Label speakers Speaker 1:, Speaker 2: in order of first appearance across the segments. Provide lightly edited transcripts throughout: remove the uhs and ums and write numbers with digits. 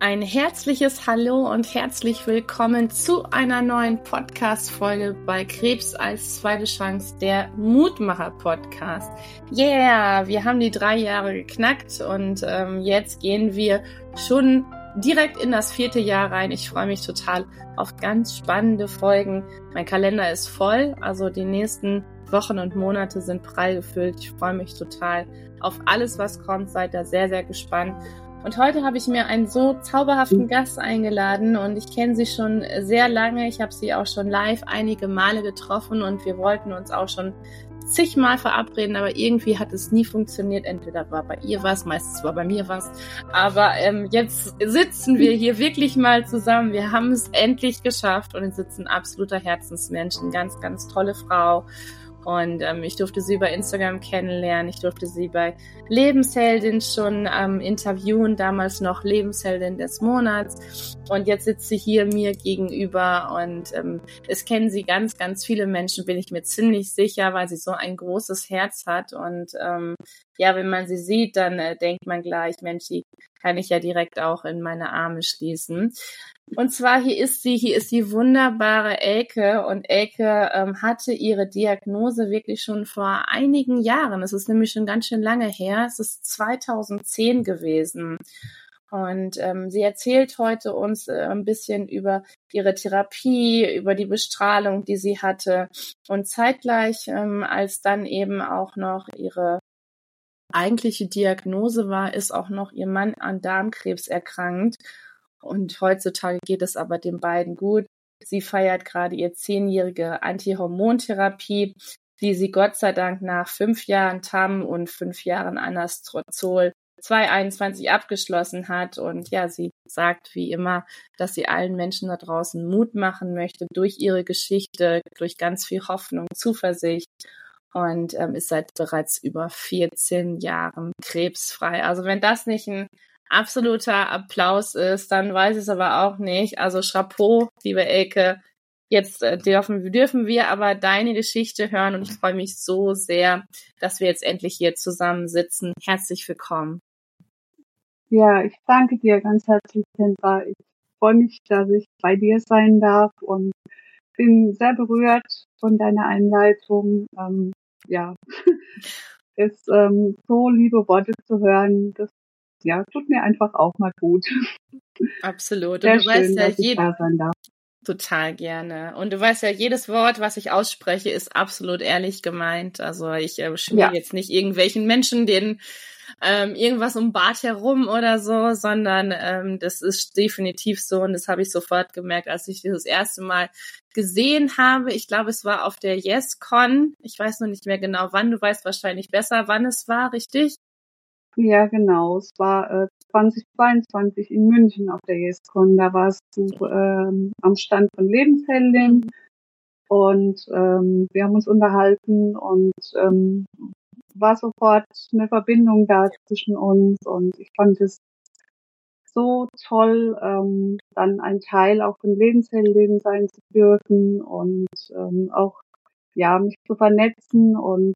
Speaker 1: Ein herzliches Hallo und herzlich willkommen zu einer neuen Podcast-Folge bei Krebs als zweite Chance, der Mutmacher-Podcast. Yeah, wir haben die 3 Jahre geknackt und jetzt gehen wir schon direkt in das 4. Jahr rein. Ich freue mich total auf ganz spannende Folgen. Mein Kalender ist voll, also die nächsten Wochen und Monate sind prall gefüllt. Ich freue mich total auf alles, was kommt. Seid da sehr, sehr gespannt. Und heute habe ich mir einen so zauberhaften Gast eingeladen und ich kenne sie schon sehr lange. Ich habe sie auch schon live einige Male getroffen und wir wollten uns auch schon zigmal verabreden, aber irgendwie hat es nie funktioniert. Entweder war bei ihr was, meistens war bei mir was. Aber jetzt sitzen wir hier wirklich mal zusammen. Wir haben es endlich geschafft und es sitzt ein absoluter Herzensmensch, eine ganz, ganz tolle Frau. Und ich durfte sie bei Instagram kennenlernen. Ich durfte sie bei Lebensheldin schon interviewen, damals noch Lebensheldin des Monats. Und jetzt sitzt sie hier mir gegenüber und es kennen sie ganz, ganz viele Menschen, bin ich mir ziemlich sicher, weil sie so ein großes Herz hat. Und ja, wenn man sie sieht, dann denkt man gleich, Mensch, die kann ich ja direkt auch in meine Arme schließen. Und zwar hier ist die wunderbare Elke und Elke hatte ihre Diagnose wirklich schon vor einigen Jahren. Es ist nämlich schon ganz schön lange her. Es ist 2010 gewesen. Und sie erzählt heute uns ein bisschen über ihre Therapie, über die Bestrahlung, die sie hatte. Und zeitgleich, als dann eben auch noch ihre eigentliche Diagnose war, ist auch noch ihr Mann an Darmkrebs erkrankt. Und heutzutage geht es aber den beiden gut. Sie feiert gerade ihr 10-jährige Antihormontherapie, die sie Gott sei Dank nach 5 Jahren TAM und 5 Jahren Anastrozol 2021 abgeschlossen hat. Und ja, sie sagt wie immer, dass sie allen Menschen da draußen Mut machen möchte durch ihre Geschichte, durch ganz viel Hoffnung, Zuversicht. Und ist seit bereits über 14 Jahren krebsfrei. Also wenn das nicht ein absoluter Applaus ist, dann weiß ich es aber auch nicht. Also Chapeau, liebe Elke. Jetzt dürfen wir aber deine Geschichte hören und ich freue mich so sehr, dass wir jetzt endlich hier zusammen sitzen. Herzlich willkommen.
Speaker 2: Ja, ich danke dir ganz herzlich, Kendra. Ich freue mich, dass ich bei dir sein darf und bin sehr berührt von deiner Einleitung. Ja, es so liebe Worte zu hören, das tut mir einfach auch mal gut.
Speaker 1: Absolut.
Speaker 2: Sehr
Speaker 1: Und du weißt
Speaker 2: schön,
Speaker 1: ja,
Speaker 2: dass ich da sein darf.
Speaker 1: Total gerne. Und du weißt ja, jedes Wort, was ich ausspreche, ist absolut ehrlich gemeint. Also ich schmier jetzt nicht irgendwelchen Menschen den irgendwas um Bart herum oder so, sondern das ist definitiv so und das habe ich sofort gemerkt, als ich das erste Mal gesehen habe. Ich glaube, es war auf der YesCon. Ich weiß noch nicht mehr genau wann. Du weißt wahrscheinlich besser, wann es war, richtig?
Speaker 2: Ja, genau. Es war 2022 in München auf der YesCon. Da warst du am Stand von Lebensheldin und wir haben uns unterhalten und war sofort eine Verbindung da zwischen uns und ich fand es so toll, dann ein Teil auch von Lebensheldin sein zu dürfen und auch mich zu vernetzen und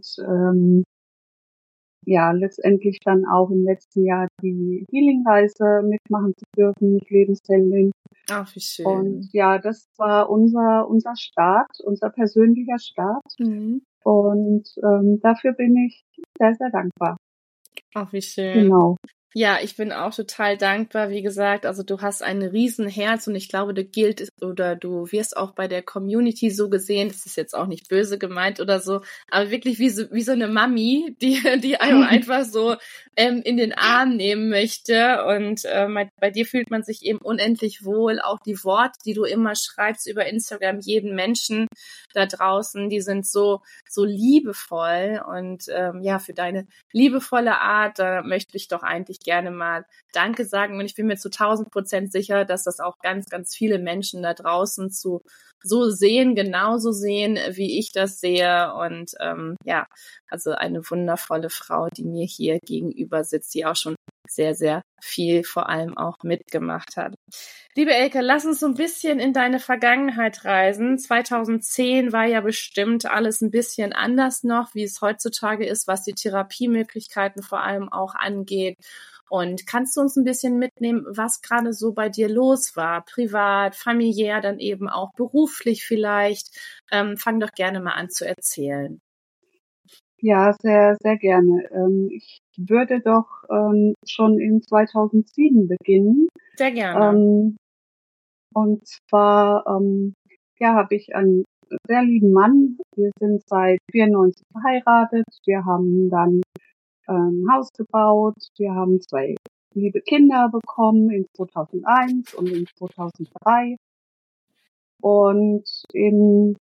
Speaker 2: letztendlich dann auch im letzten Jahr die Healing-Reise mitmachen zu dürfen mit Lebensheldin.
Speaker 1: Ach, wie schön.
Speaker 2: Und ja, das war unser Start, unser persönlicher Start.
Speaker 1: Mhm.
Speaker 2: Und dafür bin ich sehr, sehr dankbar.
Speaker 1: Ach, wie schön.
Speaker 2: Genau.
Speaker 1: Ja, ich bin auch total dankbar. Wie gesagt, also du hast ein Riesenherz und ich glaube, du wirst auch bei der Community so gesehen, das ist jetzt auch nicht böse gemeint oder so, aber wirklich wie so eine Mami, die einem einfach so in den Arm nehmen möchte und bei dir fühlt man sich eben unendlich wohl. Auch die Worte, die du immer schreibst über Instagram, jeden Menschen da draußen, die sind so liebevoll und für deine liebevolle Art, da möchte ich doch eigentlich gerne mal Danke sagen und ich bin mir zu 1000% sicher, dass das auch ganz, ganz viele Menschen da draußen so sehen, genauso sehen, wie ich das sehe und also eine wundervolle Frau, die mir hier gegenüber sitzt, die auch schon sehr, sehr viel vor allem auch mitgemacht hat. Liebe Elke, lass uns so ein bisschen in deine Vergangenheit reisen. 2010 war ja bestimmt alles ein bisschen anders noch, wie es heutzutage ist, was die Therapiemöglichkeiten vor allem auch angeht. Und kannst du uns ein bisschen mitnehmen, was gerade so bei dir los war? Privat, familiär, dann eben auch beruflich vielleicht. Fang doch gerne mal an zu erzählen.
Speaker 2: Ja, sehr, sehr gerne. Ich würde doch schon in 2007 beginnen.
Speaker 1: Sehr gerne.
Speaker 2: Und zwar ja, habe ich einen sehr lieben Mann. Wir sind seit 94 verheiratet. Wir haben dann ein Haus gebaut. Wir haben 2 liebe Kinder bekommen in 2001 und in 2003. Und in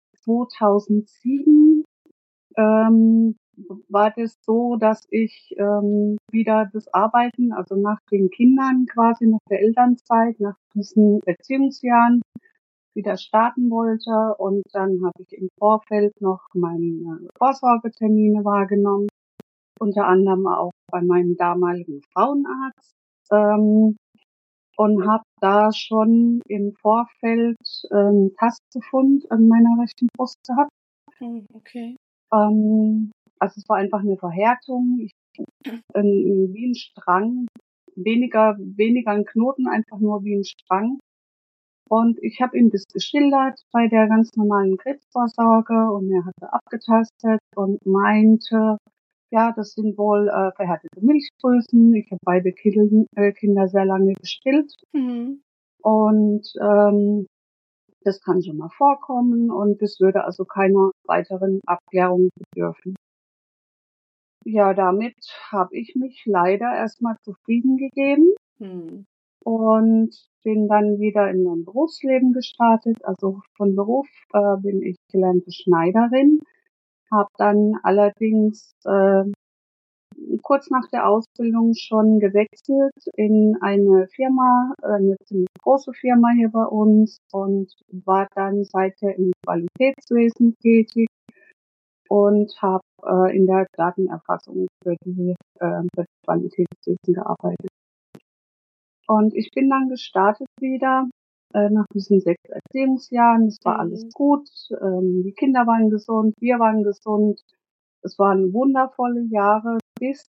Speaker 2: 2007 ähm, war das so, dass ich wieder das Arbeiten, also nach den Kindern quasi, nach der Elternzeit, nach diesen Erziehungsjahren wieder starten wollte. Und dann habe ich im Vorfeld noch meine Vorsorgetermine wahrgenommen, unter anderem auch bei meinem damaligen Frauenarzt. Und habe da schon im Vorfeld Tastbefund an meiner rechten Brust gehabt.
Speaker 1: Okay.
Speaker 2: Also es war einfach eine Verhärtung, wie ein Strang, weniger ein Knoten, einfach nur wie ein Strang. Und ich habe ihm das geschildert bei der ganz normalen Krebsvorsorge und er hatte abgetastet und meinte, ja, das sind wohl verhärtete Milchdrüsen. Ich habe beide Kinder sehr lange gestillt
Speaker 1: Mhm.
Speaker 2: und das kann schon mal vorkommen und es würde also keiner weiteren Abklärung bedürfen. Ja, damit habe ich mich leider erstmal zufrieden gegeben
Speaker 1: Mhm.
Speaker 2: und bin dann wieder in mein Berufsleben gestartet. Also von Beruf bin ich gelernte Schneiderin, habe dann allerdings kurz nach der Ausbildung schon gewechselt in eine Firma, eine ziemlich große Firma hier bei uns und war dann seither im Qualitätswesen tätig und habe in der Datenerfassung für das Qualitätswesen gearbeitet. Und ich bin dann gestartet wieder nach diesen 6 Erziehungsjahren. Es war alles gut. Die Kinder waren gesund, wir waren gesund. Es waren wundervolle Jahre bis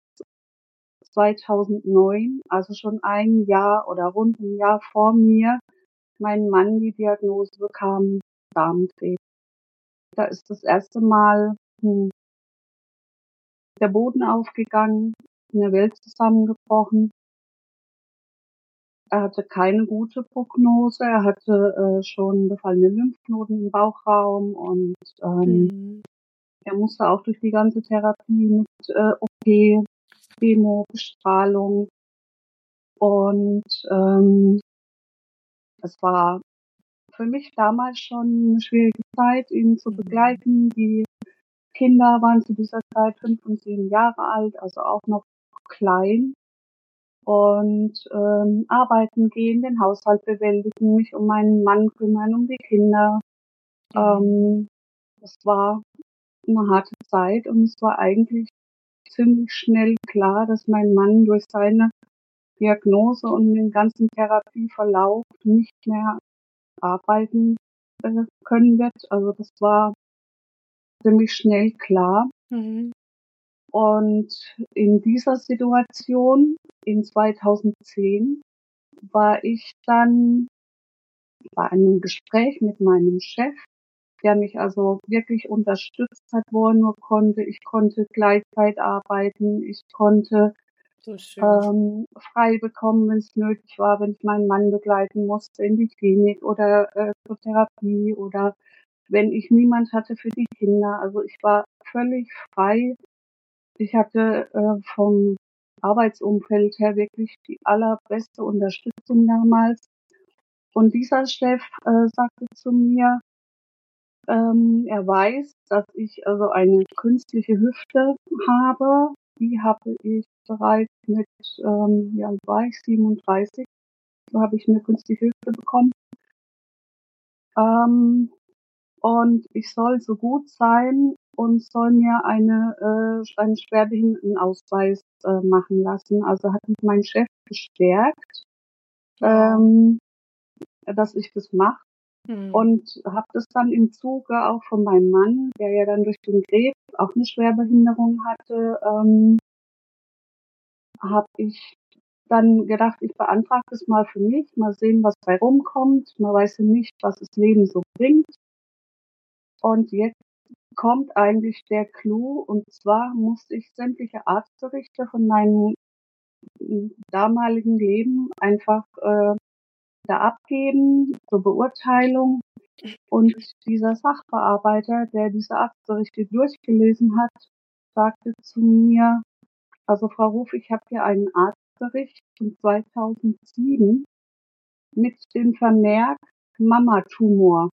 Speaker 2: 2009, also schon ein Jahr oder rund ein Jahr vor mir, mein Mann die Diagnose bekam, Darmkrebs. Da ist das erste Mal der Boden aufgegangen, eine Welt zusammengebrochen. Er hatte keine gute Prognose. Er hatte schon befallene Lymphknoten im Bauchraum und
Speaker 1: Mhm.
Speaker 2: er musste auch durch die ganze Therapie mit OP, Chemo, Bestrahlung und es war für mich damals schon eine schwierige Zeit, ihn zu begleiten. Die Kinder waren zu dieser Zeit 5 und 7 Jahre alt, also auch noch klein. Und arbeiten gehen, den Haushalt bewältigen, mich um meinen Mann kümmern, um die Kinder. Das war eine harte Zeit und es war eigentlich ziemlich schnell klar, dass mein Mann durch seine Diagnose und den ganzen Therapieverlauf nicht mehr arbeiten können wird. Also das war ziemlich schnell klar.
Speaker 1: Mhm.
Speaker 2: Und in dieser Situation in 2010 war ich dann bei einem Gespräch mit meinem Chef, der mich also wirklich unterstützt hat, wo er nur konnte. Ich konnte Gleitzeit arbeiten, ich konnte
Speaker 1: So schön.
Speaker 2: frei bekommen, wenn es nötig war, wenn ich meinen Mann begleiten musste in die Klinik oder zur Therapie oder wenn ich niemand hatte für die Kinder. Also ich war völlig frei. Ich hatte vom Arbeitsumfeld her wirklich die allerbeste Unterstützung damals. Und dieser Chef sagte zu mir, er weiß, dass ich also eine künstliche Hüfte habe. Die habe ich bereits mit, wie alt war ich, 37, so habe ich eine künstliche Hüfte bekommen. Und ich soll so gut sein und soll mir einen Schwerbehindertenausweis machen lassen. Also hat mich mein Chef bestärkt,
Speaker 1: Wow.
Speaker 2: dass ich das mache.
Speaker 1: Mhm.
Speaker 2: Und habe das dann im Zuge auch von meinem Mann, der ja dann durch den Krebs auch eine Schwerbehinderung hatte, habe ich dann gedacht, ich beantrage das mal für mich, mal sehen, was bei rumkommt. Man weiß ja nicht, was das Leben so bringt. Und jetzt kommt eigentlich der Clou, und zwar musste ich sämtliche Arztberichte von meinem damaligen Leben einfach da abgeben zur Beurteilung. Und dieser Sachbearbeiter, der diese Arztberichte durchgelesen hat, sagte zu mir: Also Frau Ruf, ich habe hier einen Arztbericht von 2007 mit dem Vermerk Mamatumor.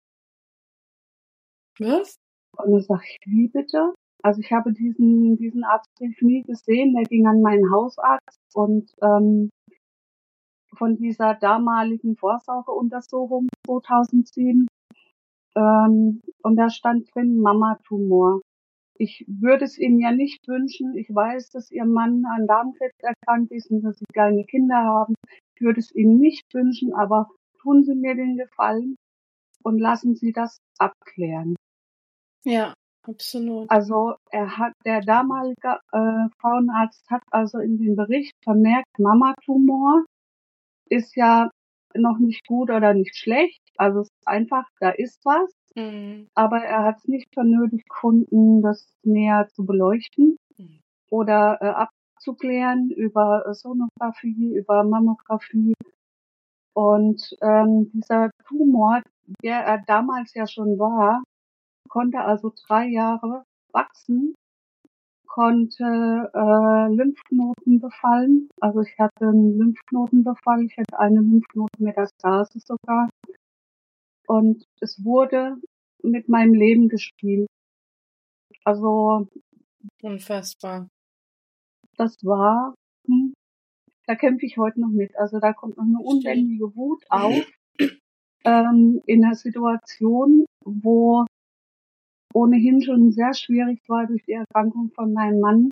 Speaker 1: Was?
Speaker 2: Und dann sage ich: Wie bitte? Also ich habe diesen Arztbrief nie gesehen, der ging an meinen Hausarzt, und von dieser damaligen Vorsorgeuntersuchung 2007, und da stand drin Mamatumor. Ich würde es Ihnen ja nicht wünschen. Ich weiß, dass Ihr Mann an Darmkrebs erkrankt ist und dass Sie kleine Kinder haben. Ich würde es Ihnen nicht wünschen, aber tun Sie mir den Gefallen und lassen Sie das abklären.
Speaker 1: Ja, absolut.
Speaker 2: Also der damalige Frauenarzt hat also in dem Bericht vermerkt, Mamatumor ist ja noch nicht gut oder nicht schlecht. Also es ist einfach, da ist was.
Speaker 1: Mhm.
Speaker 2: Aber er hat es nicht für nötig gefunden, das näher zu beleuchten oder abzuklären über Sonographie, über Mammographie. Und dieser Tumor, der er damals ja schon war, konnte also 3 Jahre wachsen, konnte Lymphknoten befallen. Also ich hatte einen Lymphknotenbefall, ich hatte eine Lymphknotenmetastase sogar. Und es wurde mit meinem Leben gespielt. Also
Speaker 1: Unfassbar.
Speaker 2: das war, da kämpfe ich heute noch mit. Also da kommt noch eine unbändige Wut auf, in einer Situation, wo ohnehin schon sehr schwierig war durch die Erkrankung von meinem Mann,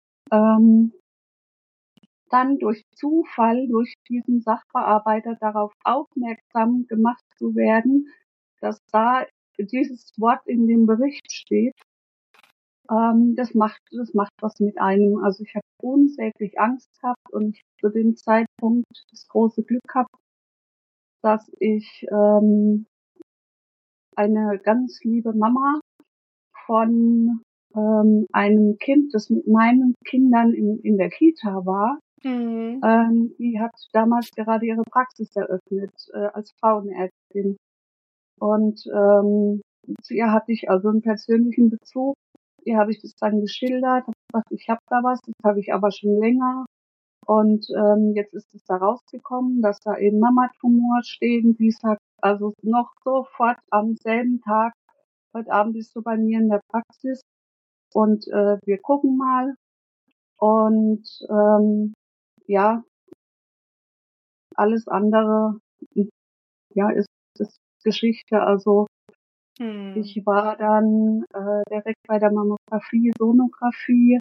Speaker 2: dann durch Zufall, durch diesen Sachbearbeiter darauf aufmerksam gemacht zu werden, dass da dieses Wort in dem Bericht steht. Das macht was mit einem. Also ich habe unsäglich Angst gehabt, und ich zu dem Zeitpunkt das große Glück gehabt, dass ich eine ganz liebe Mama von einem Kind, das mit meinen Kindern in der Kita war,
Speaker 1: Mhm.
Speaker 2: die hat damals gerade ihre Praxis eröffnet als Frauenärztin. Und zu ihr hatte ich also einen persönlichen Bezug. Ihr habe ich das dann geschildert, habe gesagt, ich habe da was, das habe ich aber schon länger. Und jetzt ist es da rausgekommen, dass da eben Mamatumor steht. Und die sagt also noch sofort am selben Tag: Heute Abend bist du bei mir in der Praxis und wir gucken mal. Und ja, alles andere, ja, ist Geschichte. Also
Speaker 1: Mhm.
Speaker 2: ich war dann direkt bei der Mammographie, Sonographie.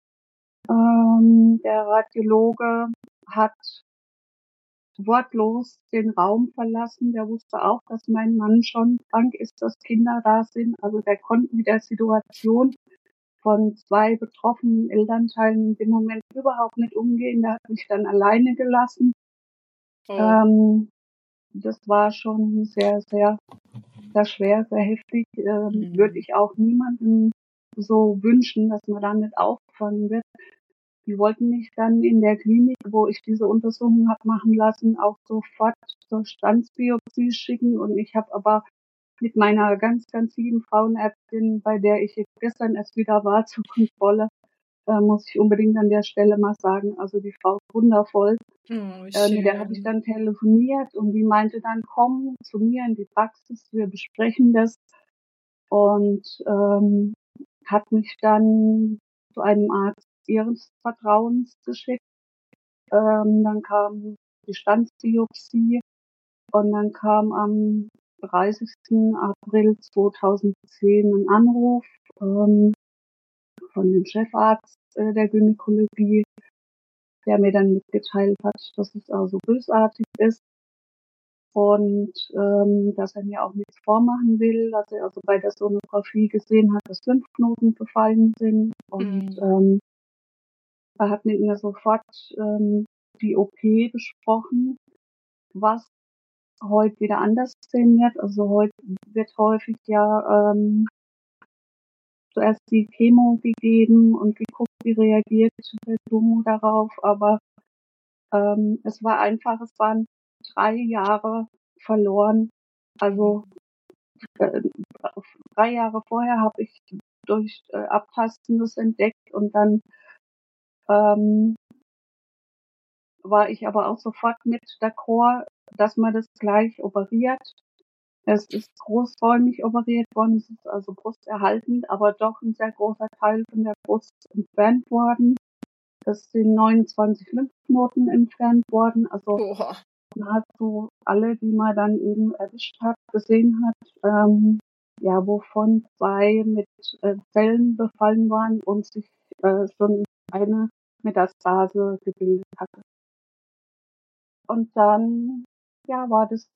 Speaker 2: Der Radiologe hat wortlos den Raum verlassen. Der wusste auch, dass mein Mann schon krank ist, dass Kinder da sind. Also der konnte mit der Situation von 2 betroffenen Elternteilen in dem Moment überhaupt nicht umgehen. Der hat mich dann alleine gelassen.
Speaker 1: Oh.
Speaker 2: Das war schon sehr, sehr, sehr schwer, sehr heftig. Würde ich auch niemandem so wünschen, dass man da nicht aufgefangen wird. Die wollten mich dann in der Klinik, wo ich diese Untersuchung habe machen lassen, auch sofort zur Standsbiopsie schicken. Und ich habe aber mit meiner ganz, ganz lieben Frauenärztin, bei der ich jetzt gestern erst wieder war zur Kontrolle, muss ich unbedingt an der Stelle mal sagen, also die Frau ist wundervoll.
Speaker 1: Oh,
Speaker 2: Mit der habe ich
Speaker 1: schön.
Speaker 2: dann telefoniert, und die meinte dann: Komm zu mir in die Praxis, wir besprechen das. Und hat mich dann zu einem Arzt ihres Vertrauens geschickt. Dann kam die Standsbiopsie, und dann kam am 30. April 2010 ein Anruf von dem Chefarzt der Gynäkologie, der mir dann mitgeteilt hat, dass es also bösartig ist und dass er mir auch nichts vormachen will, dass er also bei der Sonographie gesehen hat, dass Lymphknoten befallen sind. Und
Speaker 1: Mhm.
Speaker 2: er hat mit mir sofort die OP besprochen, was heute wieder anders sehen wird. Also heute wird häufig ja zuerst die Chemo gegeben und geguckt, wie reagiert der Tumor darauf. Aber es waren 3 Jahre verloren. Also 3 Jahre vorher habe ich durch Abtasten das entdeckt und dann war ich aber auch sofort mit d'accord, dass man das gleich operiert. Es ist großräumig operiert worden, es ist also brusterhaltend, aber doch ein sehr großer Teil von der Brust entfernt worden. Es sind 29 Lymphknoten entfernt worden, also
Speaker 1: Oha.
Speaker 2: nahezu alle, die man dann eben erwischt hat, gesehen hat, ja, wovon 2 mit Zellen befallen waren und sich schon eine Metastase gebildet hatte. Und dann, ja, war das,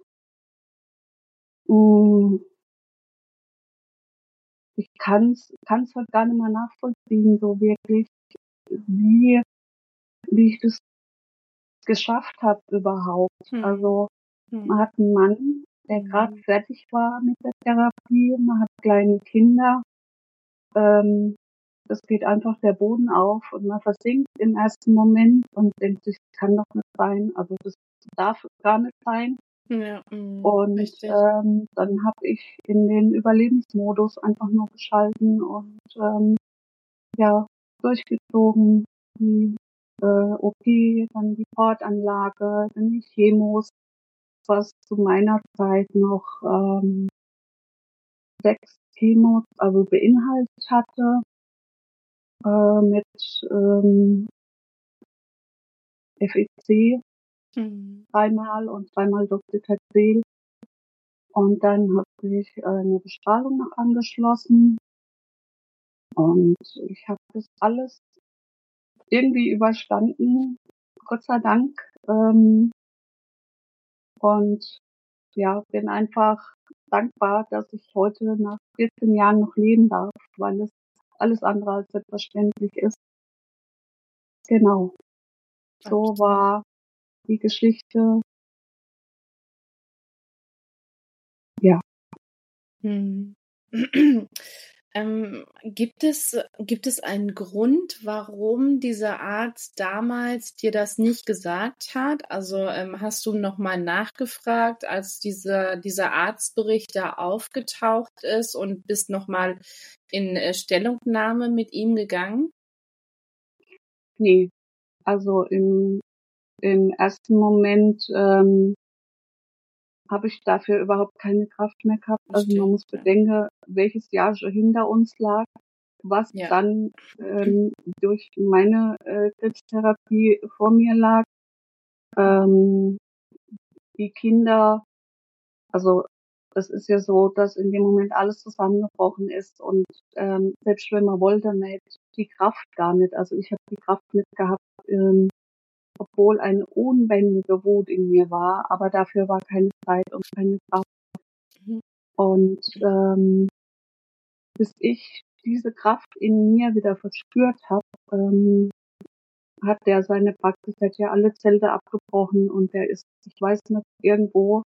Speaker 2: ich kann's halt gar nicht mehr nachvollziehen, so wirklich, wie wie ich das geschafft habe überhaupt.
Speaker 1: Hm.
Speaker 2: Also, man
Speaker 1: Hm.
Speaker 2: hat einen Mann, der gerade
Speaker 1: Hm.
Speaker 2: fertig war mit der Therapie, man hat kleine Kinder, ähm, es geht einfach der Boden auf und man versinkt im ersten Moment und denkt sich: „Das kann doch nicht sein, also, das darf gar nicht sein."
Speaker 1: Ja,
Speaker 2: Und,
Speaker 1: richtig.
Speaker 2: dann habe ich in den Überlebensmodus einfach nur geschalten und, ja, durchgezogen. Die, OP, dann die Portanlage, dann die Chemos, was zu meiner Zeit noch, 6 Chemos, also beinhaltet hatte, mit, FEC
Speaker 1: Mhm.
Speaker 2: dreimal und zweimal Docetaxel. Und dann habe ich, 'ne Bestrahlung noch angeschlossen und ich habe das alles irgendwie überstanden, Gott sei Dank. Und ja, bin einfach dankbar, dass ich heute nach 14 Jahren noch leben darf, weil es alles andere als selbstverständlich ist. Genau, so
Speaker 1: Absolut.
Speaker 2: war die Geschichte. Ja,
Speaker 1: Mhm. Gibt es einen Grund, warum dieser Arzt damals dir das nicht gesagt hat? Also, hast du noch mal nachgefragt, als dieser Arztbericht da aufgetaucht ist und bist noch mal in, Stellungnahme mit ihm gegangen?
Speaker 2: ne, also im ersten Moment, habe ich dafür überhaupt keine Kraft mehr gehabt. Also, man
Speaker 1: Verstehe,
Speaker 2: muss
Speaker 1: ja.
Speaker 2: bedenken, welches Jahr schon hinter uns lag, was
Speaker 1: Ja.
Speaker 2: dann, durch meine, Krebstherapie vor mir lag. Ähm, die Kinder, also, es ist ja so, dass in dem Moment alles zusammengebrochen ist und, selbst wenn man wollte, man hätte die Kraft gar nicht. Also, ich habe die Kraft nicht gehabt, obwohl eine unbändige Wut in mir war, aber dafür war keine Zeit und keine Kraft.
Speaker 1: Mhm.
Speaker 2: Und, bis ich diese Kraft in mir wieder verspürt habe, hat der seine Praxis, der hat ja alle Zelte abgebrochen und der ist, ich weiß nicht, irgendwo,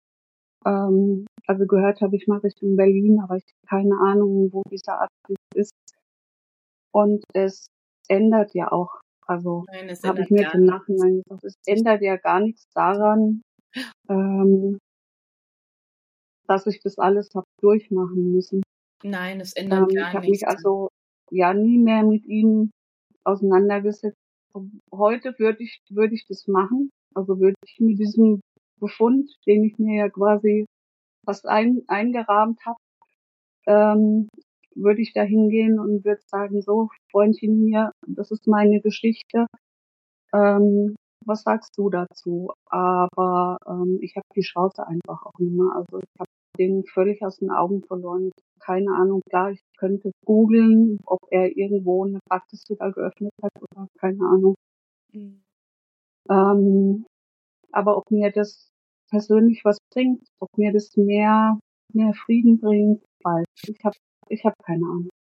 Speaker 2: also gehört habe ich mal Richtung Berlin, aber ich habe keine Ahnung, wo dieser Arzt jetzt ist. Und es ändert ja auch, also
Speaker 1: Nein, es
Speaker 2: habe ich
Speaker 1: ändert
Speaker 2: mir jetzt
Speaker 1: gar
Speaker 2: im
Speaker 1: nichts.
Speaker 2: Nachhinein gesagt, es ändert ja gar nichts daran, ähm, dass ich das alles habe durchmachen müssen.
Speaker 1: Nein, es ändert
Speaker 2: Ich
Speaker 1: gar
Speaker 2: habe mich
Speaker 1: nichts.
Speaker 2: also ja nie mehr mit ihm auseinandergesetzt. Heute würde ich das machen. Also würde ich mit diesem Befund, den ich mir ja quasi fast eingerahmt habe, ähm, würde ich da hingehen und würde sagen, so, Freundchen hier, das ist meine Geschichte. Ähm, was sagst du dazu? Aber ich habe die Chance einfach auch nicht mehr. Also ich habe den völlig aus den Augen verloren. Keine Ahnung, klar, ich könnte googeln, ob er irgendwo eine Praxis wieder geöffnet hat oder keine Ahnung.
Speaker 1: Mhm.
Speaker 2: Ähm, aber ob mir das persönlich was bringt, ob mir das mehr Frieden bringt, weiß ich. Ich habe keine Ahnung.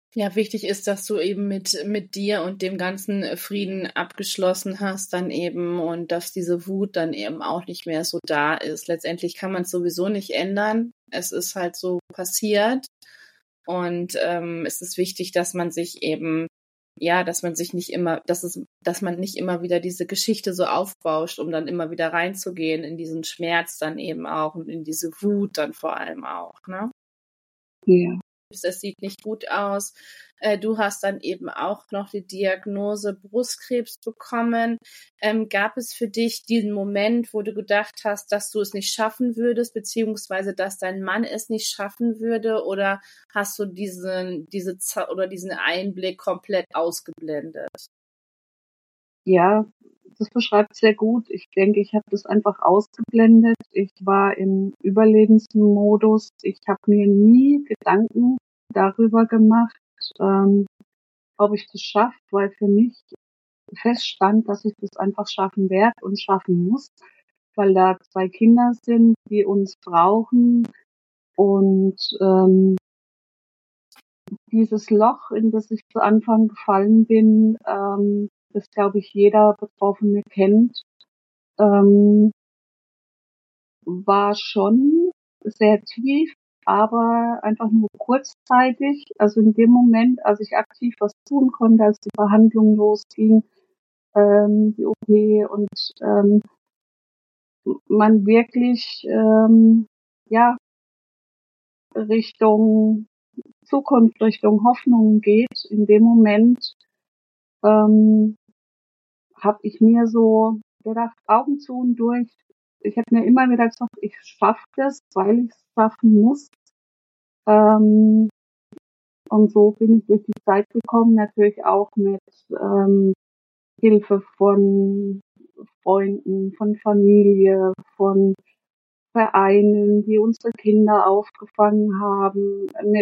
Speaker 1: Ja, wichtig ist, dass du eben mit dir und dem ganzen Frieden abgeschlossen hast dann eben und dass diese Wut dann eben auch nicht mehr so da ist. Letztendlich kann man es sowieso nicht ändern. Es ist halt so passiert und es ist wichtig, dass man sich eben, ja, dass man sich nicht immer, dass man nicht immer wieder diese Geschichte so aufbauscht, um dann immer wieder reinzugehen in diesen Schmerz dann eben auch und in diese Wut dann vor allem auch, ne?
Speaker 2: Ja.
Speaker 1: Es sieht nicht gut aus. Du hast dann eben auch noch die Diagnose Brustkrebs bekommen. Gab es für dich diesen Moment, wo du gedacht hast, dass du es nicht schaffen würdest, beziehungsweise dass dein Mann es nicht schaffen würde, oder hast du diesen Einblick komplett ausgeblendet?
Speaker 2: Ja, das beschreibt sehr gut. Ich denke, ich habe das einfach ausgeblendet. Ich war im Überlebensmodus. Ich habe mir nie Gedanken darüber gemacht, ähm, ob ich das schaffe, weil für mich feststand, dass ich das einfach schaffen werde und schaffen muss, weil da 2 Kinder sind, die uns brauchen und, dieses Loch, in das ich zu Anfang gefallen bin, das, glaube ich, jeder Betroffene kennt, ähm, war schon sehr tief, aber einfach nur kurzzeitig. Also in dem Moment, als ich aktiv was tun konnte, als die Behandlung losging, die OP und man wirklich ja Richtung Zukunft, Richtung Hoffnung geht, in dem Moment ähm, habe ich mir so gedacht, Augen zu und durch. Ich habe mir immer wieder gesagt, ich schaffe das, weil ich es schaffen muss. Ähm, und so bin ich durch die Zeit gekommen, natürlich auch mit Hilfe von Freunden, von Familie, von Vereinen, die unsere Kinder aufgefangen haben, mit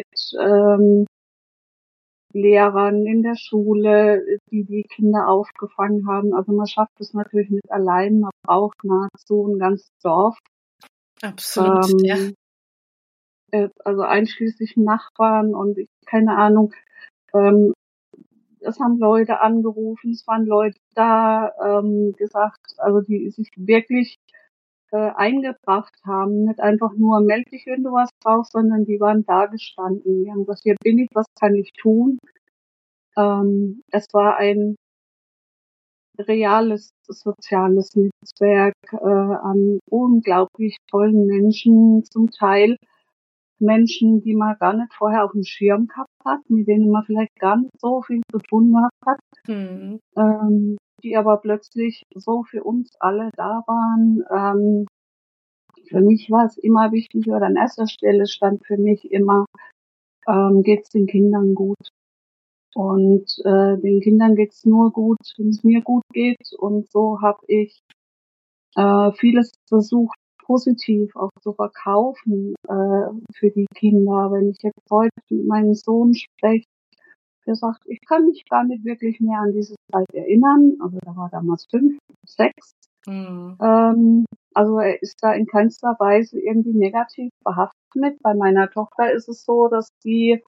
Speaker 2: Lehrern in der Schule, die Kinder aufgefangen haben. Also man schafft es natürlich nicht allein, man braucht nahezu ein ganzes Dorf,
Speaker 1: Absolut, ja.
Speaker 2: ähm, also einschließlich Nachbarn und keine Ahnung. Ähm, Es haben Leute angerufen, es waren Leute da, gesagt, also die sich wirklich eingebracht haben, nicht einfach nur meld dich, wenn du was brauchst, sondern die waren da gestanden. Die haben gesagt, hier bin ich, was kann ich tun? Es war ein reales soziales Netzwerk an unglaublich tollen Menschen, zum Teil Menschen, die man gar nicht vorher auf dem Schirm gehabt hat, mit denen man vielleicht gar nicht so viel zu tun gehabt hat,
Speaker 1: Mhm.
Speaker 2: die aber plötzlich so für uns alle da waren. Für mich war es immer wichtig, oder an erster Stelle stand für mich immer, geht es den Kindern gut. Und den Kindern geht's nur gut, wenn es mir gut geht. Und so habe ich vieles versucht, positiv auch zu verkaufen für die Kinder. Wenn ich jetzt heute mit meinem Sohn spreche, der sagt, ich kann mich gar nicht wirklich mehr an diese Zeit erinnern. Also da war damals 5, 6.
Speaker 1: Mhm.
Speaker 2: Also er ist da in keinster Weise irgendwie negativ behaftet mit. Bei meiner Tochter ist es so, dass sie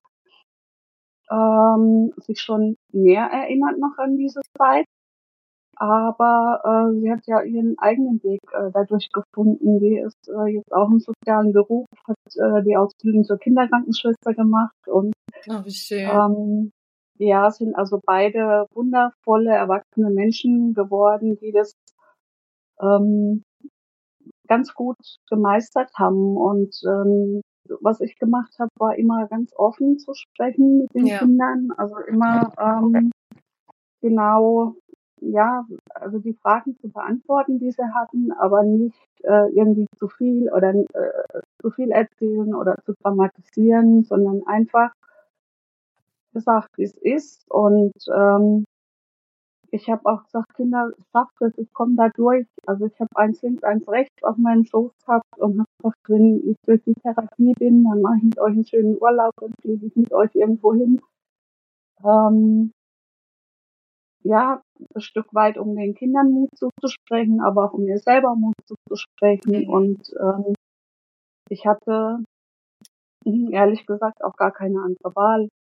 Speaker 2: sich schon mehr erinnert noch an diese Zeit. Aber sie hat ja ihren eigenen Weg dadurch gefunden. Die ist jetzt auch im sozialen Beruf, hat die Ausbildung zur Kinderkrankenschwester gemacht und
Speaker 1: Oh, wie schön.
Speaker 2: ähm, ja, sind also beide wundervolle erwachsene Menschen geworden, die das ähm, ganz gut gemeistert haben. Und was ich gemacht habe, war immer ganz offen zu sprechen mit den
Speaker 1: Ja.
Speaker 2: Kindern. Also immer genau, ja, also die Fragen zu beantworten, die sie hatten, aber nicht irgendwie zu viel oder zu viel erzählen oder zu dramatisieren, sondern einfach gesagt, wie es ist. Und ich habe auch gesagt, Kinder, schafft es, ich komme da durch. Also ich habe eins links, eins rechts auf meinem Schoß gehabt und habe gesagt, wenn ich durch die Therapie bin, dann mache ich mit euch einen schönen Urlaub und fliege ich mit euch irgendwo hin. Ähm, ja, ein Stück weit, um den Kindern Mut zuzusprechen, aber auch um mir selber Mut zuzusprechen.
Speaker 1: Mhm.
Speaker 2: Und ich hatte ehrlich gesagt auch gar keine andere Wahl.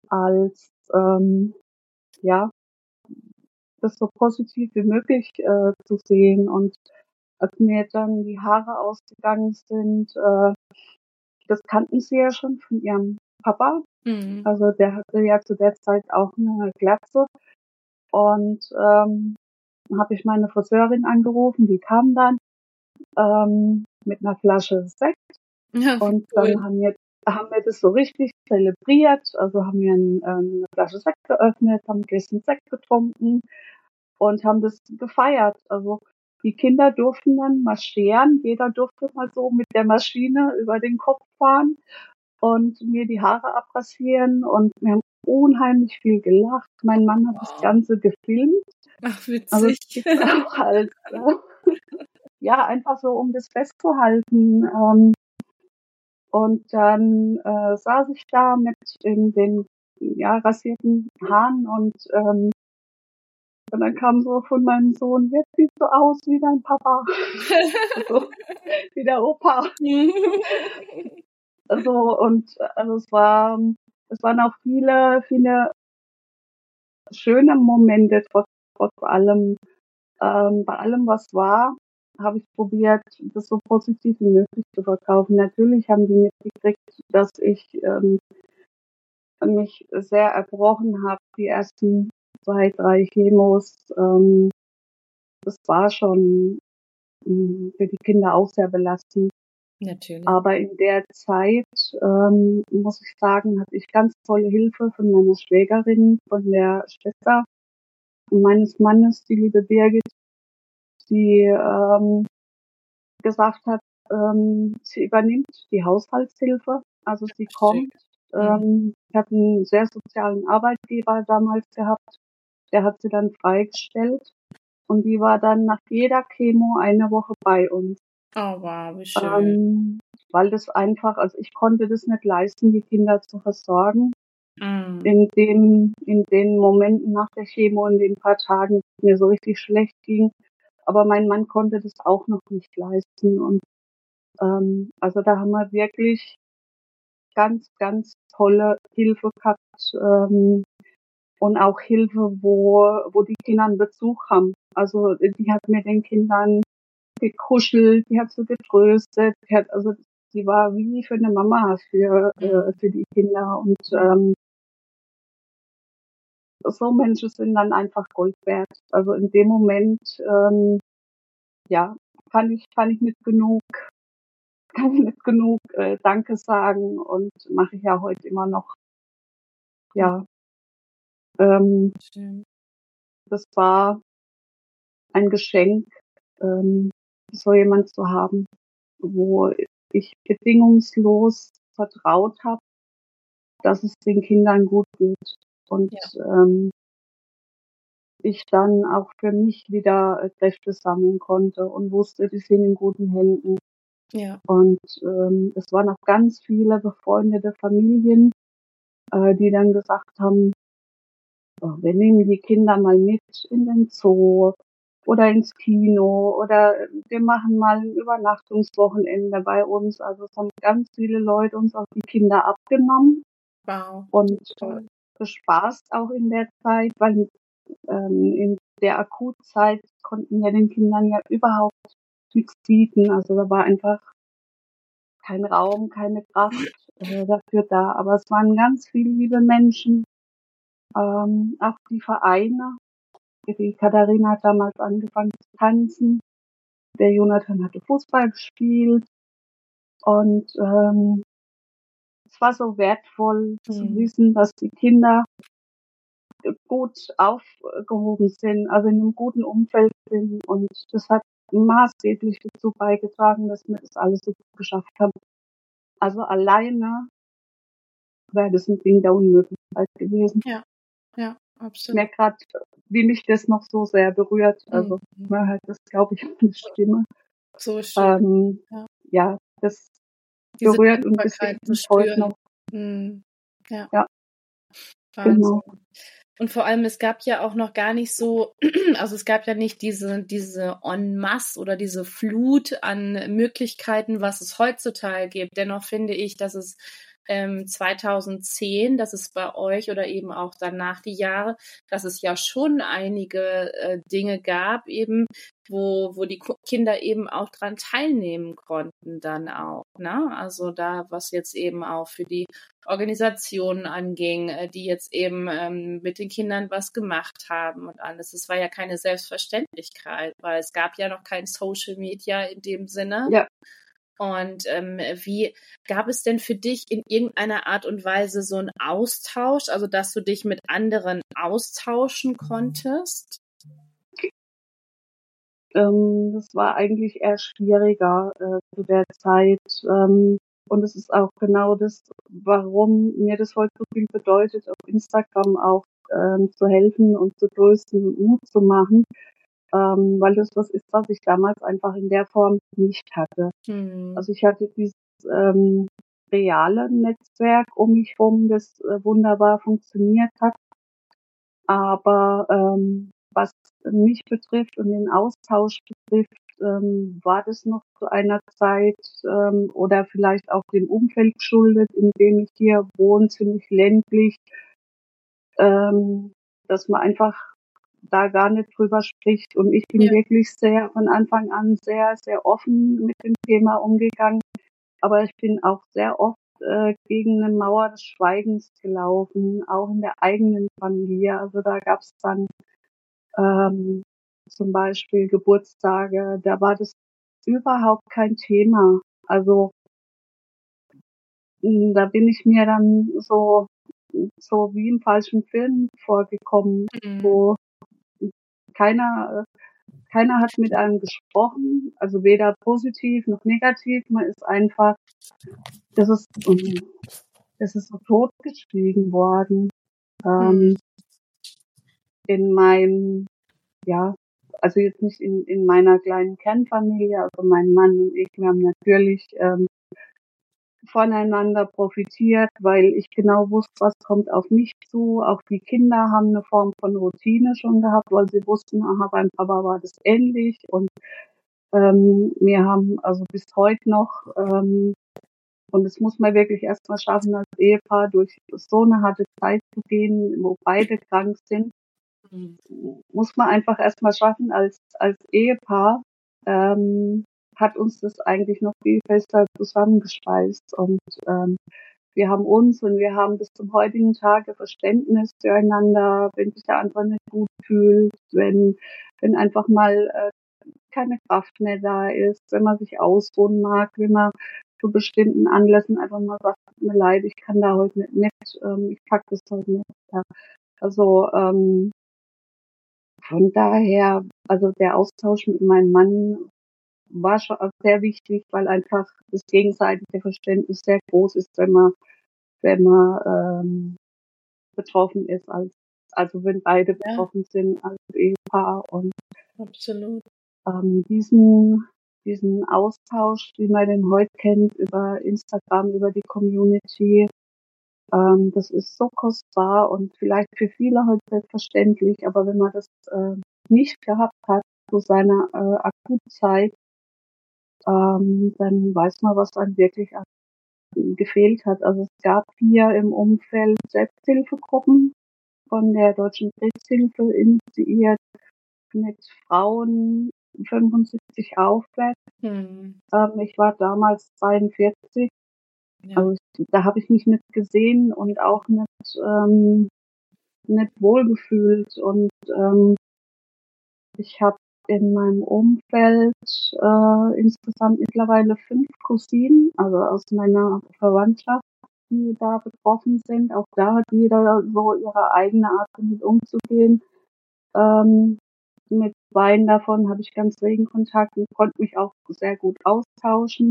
Speaker 2: als ja, das so positiv wie möglich zu sehen. Und als mir dann die Haare ausgegangen sind, das kannten sie ja schon von ihrem Papa.
Speaker 1: Mhm.
Speaker 2: Also der hatte ja zu der Zeit auch eine Glatze. Und habe ich meine Friseurin angerufen, die kam dann mit einer Flasche Sekt.
Speaker 1: Ja, wie
Speaker 2: Und
Speaker 1: cool.
Speaker 2: dann haben wir das so richtig zelebriert. Also haben wir 'ne Flasche Sekt geöffnet, haben 'n Gläschen Sekt getrunken und haben das gefeiert. Also, die Kinder durften dann marschieren. Jeder durfte mal so mit der Maschine über den Kopf fahren und mir die Haare abrasieren und wir haben unheimlich viel gelacht. Mein Mann hat das
Speaker 1: Wow.
Speaker 2: Ganze gefilmt.
Speaker 1: Ach,
Speaker 2: Also, das
Speaker 1: witzig.
Speaker 2: gibt's auch als ja, einfach so, um das festzuhalten. Und dann saß ich da mit in den ja, rasierten Haaren und dann kam so von meinem Sohn: „Jetzt siehst du aus wie dein Papa." Also, wie der Opa. Also, und also, es waren auch viele schöne Momente trotz allem. Bei allem, was war, habe ich probiert, das so positiv wie möglich zu verkaufen. Natürlich haben die mitgekriegt, dass ich mich sehr erbrochen habe, die ersten 2, 3 Chemos. Das war schon für die Kinder auch sehr belastend.
Speaker 1: Natürlich.
Speaker 2: Aber in der Zeit, muss ich sagen, hatte ich ganz tolle Hilfe von meiner Schwägerin, von der Schwester meines Mannes, die liebe Birgit, die gesagt hat, sie übernimmt die Haushaltshilfe. Also sie
Speaker 1: Schön.
Speaker 2: kommt.
Speaker 1: Mhm.
Speaker 2: Ich habe 'n sehr sozialen Arbeitgeber damals gehabt. Der hat sie dann freigestellt und die war dann nach jeder Chemo eine Woche bei uns.
Speaker 1: Oh, wow, wie schön.
Speaker 2: Ähm, weil das einfach also ich konnte das nicht leisten, die Kinder zu versorgen.
Speaker 1: Mhm.
Speaker 2: In den Momenten nach der Chemo, in den paar Tagen, wo es mir so richtig schlecht ging. Aber mein Mann konnte das auch noch nicht leisten und also da haben wir wirklich ganz, ganz tolle Hilfe gehabt, und auch Hilfe, wo die Kinder 'n Bezug haben. Also, die hat mit den Kindern gekuschelt, die hat sie getröstet, die war wie für 'ne Mama
Speaker 1: Mhm.
Speaker 2: für die Kinder und,
Speaker 1: Mhm.
Speaker 2: so Menschen sind dann einfach Gold wert. Also, in dem Moment, ja, kann ich nicht genug Danke sagen und mache ich ja heute immer noch.
Speaker 1: Mhm.
Speaker 2: Ja, ähm,
Speaker 1: Schön.
Speaker 2: das war ein Geschenk, ähm, so jemand zu haben, wo ich bedingungslos vertraut habe, dass es den Kindern gut geht und,
Speaker 1: Ja,
Speaker 2: ich dann auch für mich wieder, Kräfte sammeln konnte und wusste, die sind in guten Händen.
Speaker 1: ja,
Speaker 2: Und, es waren auch ganz viele befreundete Familien, die dann gesagt haben: „Oh, wir nehmen die Kinder mal mit in den Zoo oder ins Kino oder wir machen mal 'n Übernachtungswochenende bei uns." Also, es haben ganz viele Leute uns auch die Kinder abgenommen
Speaker 1: wow,
Speaker 2: und,
Speaker 1: toll.
Speaker 2: bespaßt auch in der Zeit, weil, in der Akutzeit konnten wir den Kindern ja überhaupt nix bieten. Also, da war einfach kein Raum, keine Kraft, dafür da. Aber es waren ganz viele liebe Menschen, auch die Vereine. Die Katharina hat damals angefangen zu tanzen. Der Jonathan hatte Fußball gespielt und, es war so wertvoll zu
Speaker 1: Mhm.
Speaker 2: wissen, dass die Kinder gut aufgehoben sind, also in 'nem guten Umfeld sind und das hat maßgeblich dazu beigetragen, dass wir das alles so gut geschafft haben. Also, alleine wäre das 'n Ding der Unmöglichkeit gewesen.
Speaker 1: Ja, ja,
Speaker 2: Ich
Speaker 1: absolut.
Speaker 2: merke grad, wie mich das noch so sehr berührt. Also,
Speaker 1: Mhm.
Speaker 2: man hört das, glaube ich, an der Stimme.
Speaker 1: So schön,
Speaker 2: Ähm,
Speaker 1: ja.
Speaker 2: ja, das
Speaker 1: Diese
Speaker 2: berührt und
Speaker 1: Dankbarkeit
Speaker 2: beseelt
Speaker 1: zu
Speaker 2: mich heute
Speaker 1: spüren.
Speaker 2: noch.
Speaker 1: Mhm. Ja,
Speaker 2: Ja, genau.
Speaker 1: Wahnsinn. Und vor allem, es gab ja auch noch gar nicht so also, es gab ja nicht diese en masse oder diese Flut an Möglichkeiten, was es heutzutage gibt. Dennoch finde ich, dass es 2010, dass es bei euch oder eben auch danach die Jahre, dass es ja schon einige Dinge gab, eben, wo die Kinder eben auch dran teilnehmen konnten dann auch, ne? Also da, was jetzt eben auch für die Organisationen anging, die jetzt eben mit den Kindern was gemacht haben und alles. Es war ja keine Selbstverständlichkeit, weil es gab ja noch kein Social Media in dem Sinne.
Speaker 2: Ja.
Speaker 1: Und wie gab es denn für dich in irgendeiner Art und Weise so einen Austausch, also dass du dich mit anderen austauschen konntest?
Speaker 2: Das war eigentlich eher schwieriger zu der Zeit. Und es ist auch genau das, warum mir das heute so viel bedeutet, auf Instagram auch zu helfen und zu größten und Mut zu machen, weil das was ist, was ich damals einfach in der Form nicht hatte. Also ich hatte dieses reale Netzwerk um mich herum, das wunderbar funktioniert hat. Aber was mich betrifft und den Austausch betrifft, war das noch zu einer Zeit oder vielleicht auch dem Umfeld geschuldet, in dem ich hier wohne, ziemlich ländlich, dass man einfach da gar nicht drüber spricht. Und ich bin
Speaker 1: Ja.
Speaker 2: wirklich sehr von Anfang an sehr, sehr offen mit dem Thema umgegangen. Aber ich bin auch sehr oft gegen eine Mauer des Schweigens gelaufen, auch in der eigenen Familie. Also da gab es dann ähm, zum Beispiel Geburtstage, da war das überhaupt kein Thema. Also da bin ich mir dann so wie im falschen Film vorgekommen.
Speaker 1: Mhm.
Speaker 2: So keiner keiner hat mit einem gesprochen, also weder positiv noch negativ. Man ist einfach, das ist das ist so totgeschwiegen worden
Speaker 1: Mhm.
Speaker 2: in meinem, ja, also jetzt nicht in meiner kleinen Kernfamilie, also mein Mann und ich, wir haben natürlich voneinander profitiert, weil ich genau wusste, was kommt auf mich zu. Auch die Kinder haben eine Form von Routine schon gehabt, weil sie wussten, aha, beim Papa war das ähnlich. Und wir haben also bis heute noch, und das muss man wirklich erst mal schaffen, als Ehepaar durch so eine harte Zeit zu gehen, wo beide krank sind,
Speaker 1: Mhm.
Speaker 2: muss man einfach erst mal schaffen als Ehepaar, hat uns das eigentlich noch viel fester zusammengeschweißt. Und wir haben uns und wir haben bis zum heutigen Tage Verständnis füreinander, wenn sich der andere nicht gut fühlt, wenn einfach mal keine Kraft mehr da ist, wenn man sich ausruhen mag, wenn man zu bestimmten Anlässen einfach mal sagt, tut mir leid, ich kann da heute nicht mit, ich pack das heute nicht. Ja. Also von daher, also der Austausch mit meinem Mann war schon auch sehr wichtig, weil einfach das gegenseitige Verständnis sehr groß ist, wenn man betroffen ist, also wenn beide
Speaker 1: Ja,
Speaker 2: betroffen sind als Ehepaar. Und
Speaker 1: absolut.
Speaker 2: diesen Austausch, wie man den heute kennt, über Instagram, über die Community, das ist so kostbar und vielleicht für viele heute selbstverständlich, aber wenn man das nicht gehabt hat zu seiner Akutzeit, dann weiß man, was einem wirklich gefehlt hat. Also es gab hier im Umfeld Selbsthilfegruppen von der Deutschen Krebshilfe initiiert mit Frauen 75 aufwärts.
Speaker 1: Mhm.
Speaker 2: Ich war damals 42,
Speaker 1: Ja.
Speaker 2: also da habe ich mich nicht gesehen und auch nicht wohlgefühlt. Und ich habe in meinem Umfeld insgesamt mittlerweile 5 Cousinen, also aus meiner Verwandtschaft, die da betroffen sind. Auch da hat jeder so ihre eigene Art, damit umzugehen. Ähm, mit beiden davon habe ich ganz regen Kontakt und konnte mich auch sehr gut austauschen.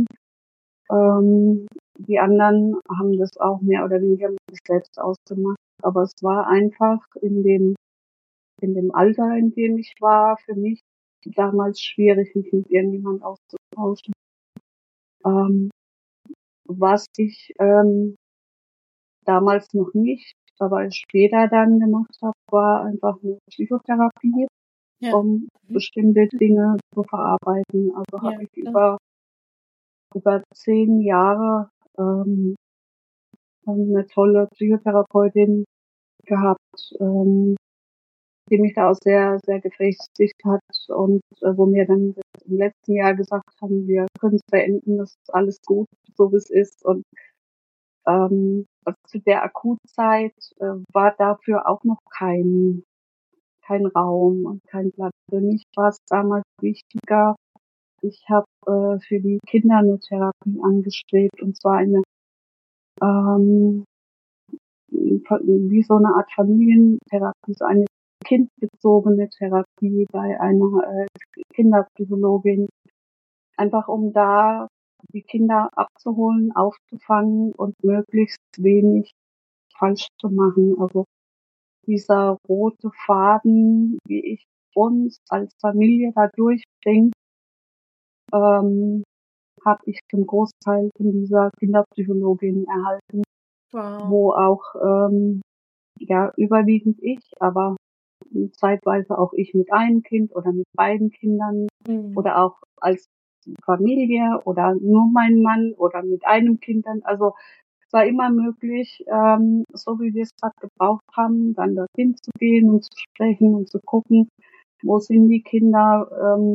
Speaker 2: Die anderen haben das auch mehr oder weniger mit sich selbst ausgemacht. Aber es war einfach in dem Alter, in dem ich war, für mich damals schwierig, mich mit irgendjemand auszutauschen. Ähm, was ich damals noch nicht, aber später dann gemacht habe, war einfach eine Psychotherapie,
Speaker 1: Ja.
Speaker 2: um
Speaker 1: Mhm.
Speaker 2: bestimmte Dinge zu verarbeiten. Also
Speaker 1: Ja,
Speaker 2: habe ich
Speaker 1: klar.
Speaker 2: über 10 Jahre eine tolle Psychotherapeutin gehabt, die mich da auch sehr, sehr gefestigt hat und wo mir dann im letzten Jahr gesagt haben, wir können es beenden, das ist alles gut, so wie es ist. Und also zu der Akutzeit war dafür auch noch kein Raum und kein Platz. Für mich war es damals wichtiger. Ich habe für die Kinder eine Therapie angestrebt, und zwar eine ähm, wie so eine Art Familientherapie, so eine kindbezogene Therapie bei einer Kinderpsychologin, einfach um da die Kinder abzuholen, aufzufangen und möglichst wenig falsch zu machen. Also dieser rote Faden, wie ich uns als Familie da durchbringe, ähm, habe ich zum Großteil von dieser Kinderpsychologin erhalten,
Speaker 1: Wow.
Speaker 2: wo auch ja überwiegend ich, aber zeitweise auch ich mit einem Kind oder mit beiden Kindern
Speaker 1: Mhm.
Speaker 2: oder auch als Familie oder nur mein Mann oder mit einem Kind dann. Also es war immer möglich, so wie wir es gerade gebraucht haben, dann dorthin zu gehen und zu sprechen und zu gucken, wo sind die Kinder,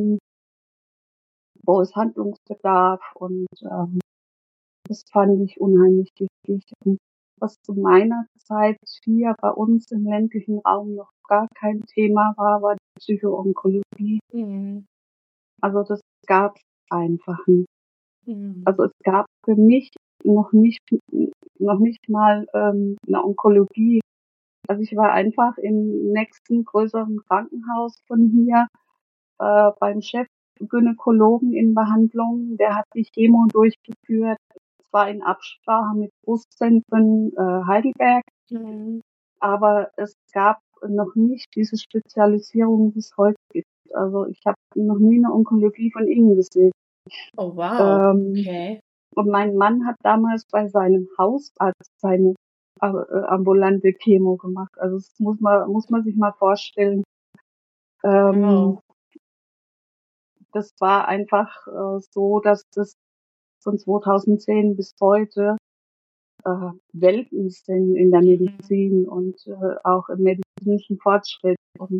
Speaker 2: wo ist Handlungsbedarf, und das fand ich unheimlich wichtig. Und was zu meiner Zeit hier bei uns im ländlichen Raum noch gar kein Thema war, war die Psychoonkologie.
Speaker 1: Mhm.
Speaker 2: Also das gab's einfach nicht.
Speaker 1: Mhm.
Speaker 2: Also es gab für mich noch nicht noch nicht mal 'ne Onkologie. Also ich war einfach im nächsten größeren Krankenhaus von hier beim Chefgynäkologen in Behandlung. Der hat die Chemo durchgeführt, zwar in Absprache mit Brustzentren Heidelberg,
Speaker 1: Mhm.
Speaker 2: aber es gab noch nicht diese Spezialisierung, die es heute gibt. Also ich habe noch nie eine Onkologie von innen gesehen.
Speaker 1: Oh, wow.
Speaker 2: Ähm,
Speaker 1: Okay.
Speaker 2: und mein Mann hat damals bei seinem Hausarzt seine ambulante Chemo gemacht. Also das muss man sich mal vorstellen. Ähm,
Speaker 1: Wow.
Speaker 2: Das war einfach so, dass das von 2010 bis heute Welten sind in der
Speaker 1: Mhm.
Speaker 2: Medizin und auch im medizinischen Fortschritt. Und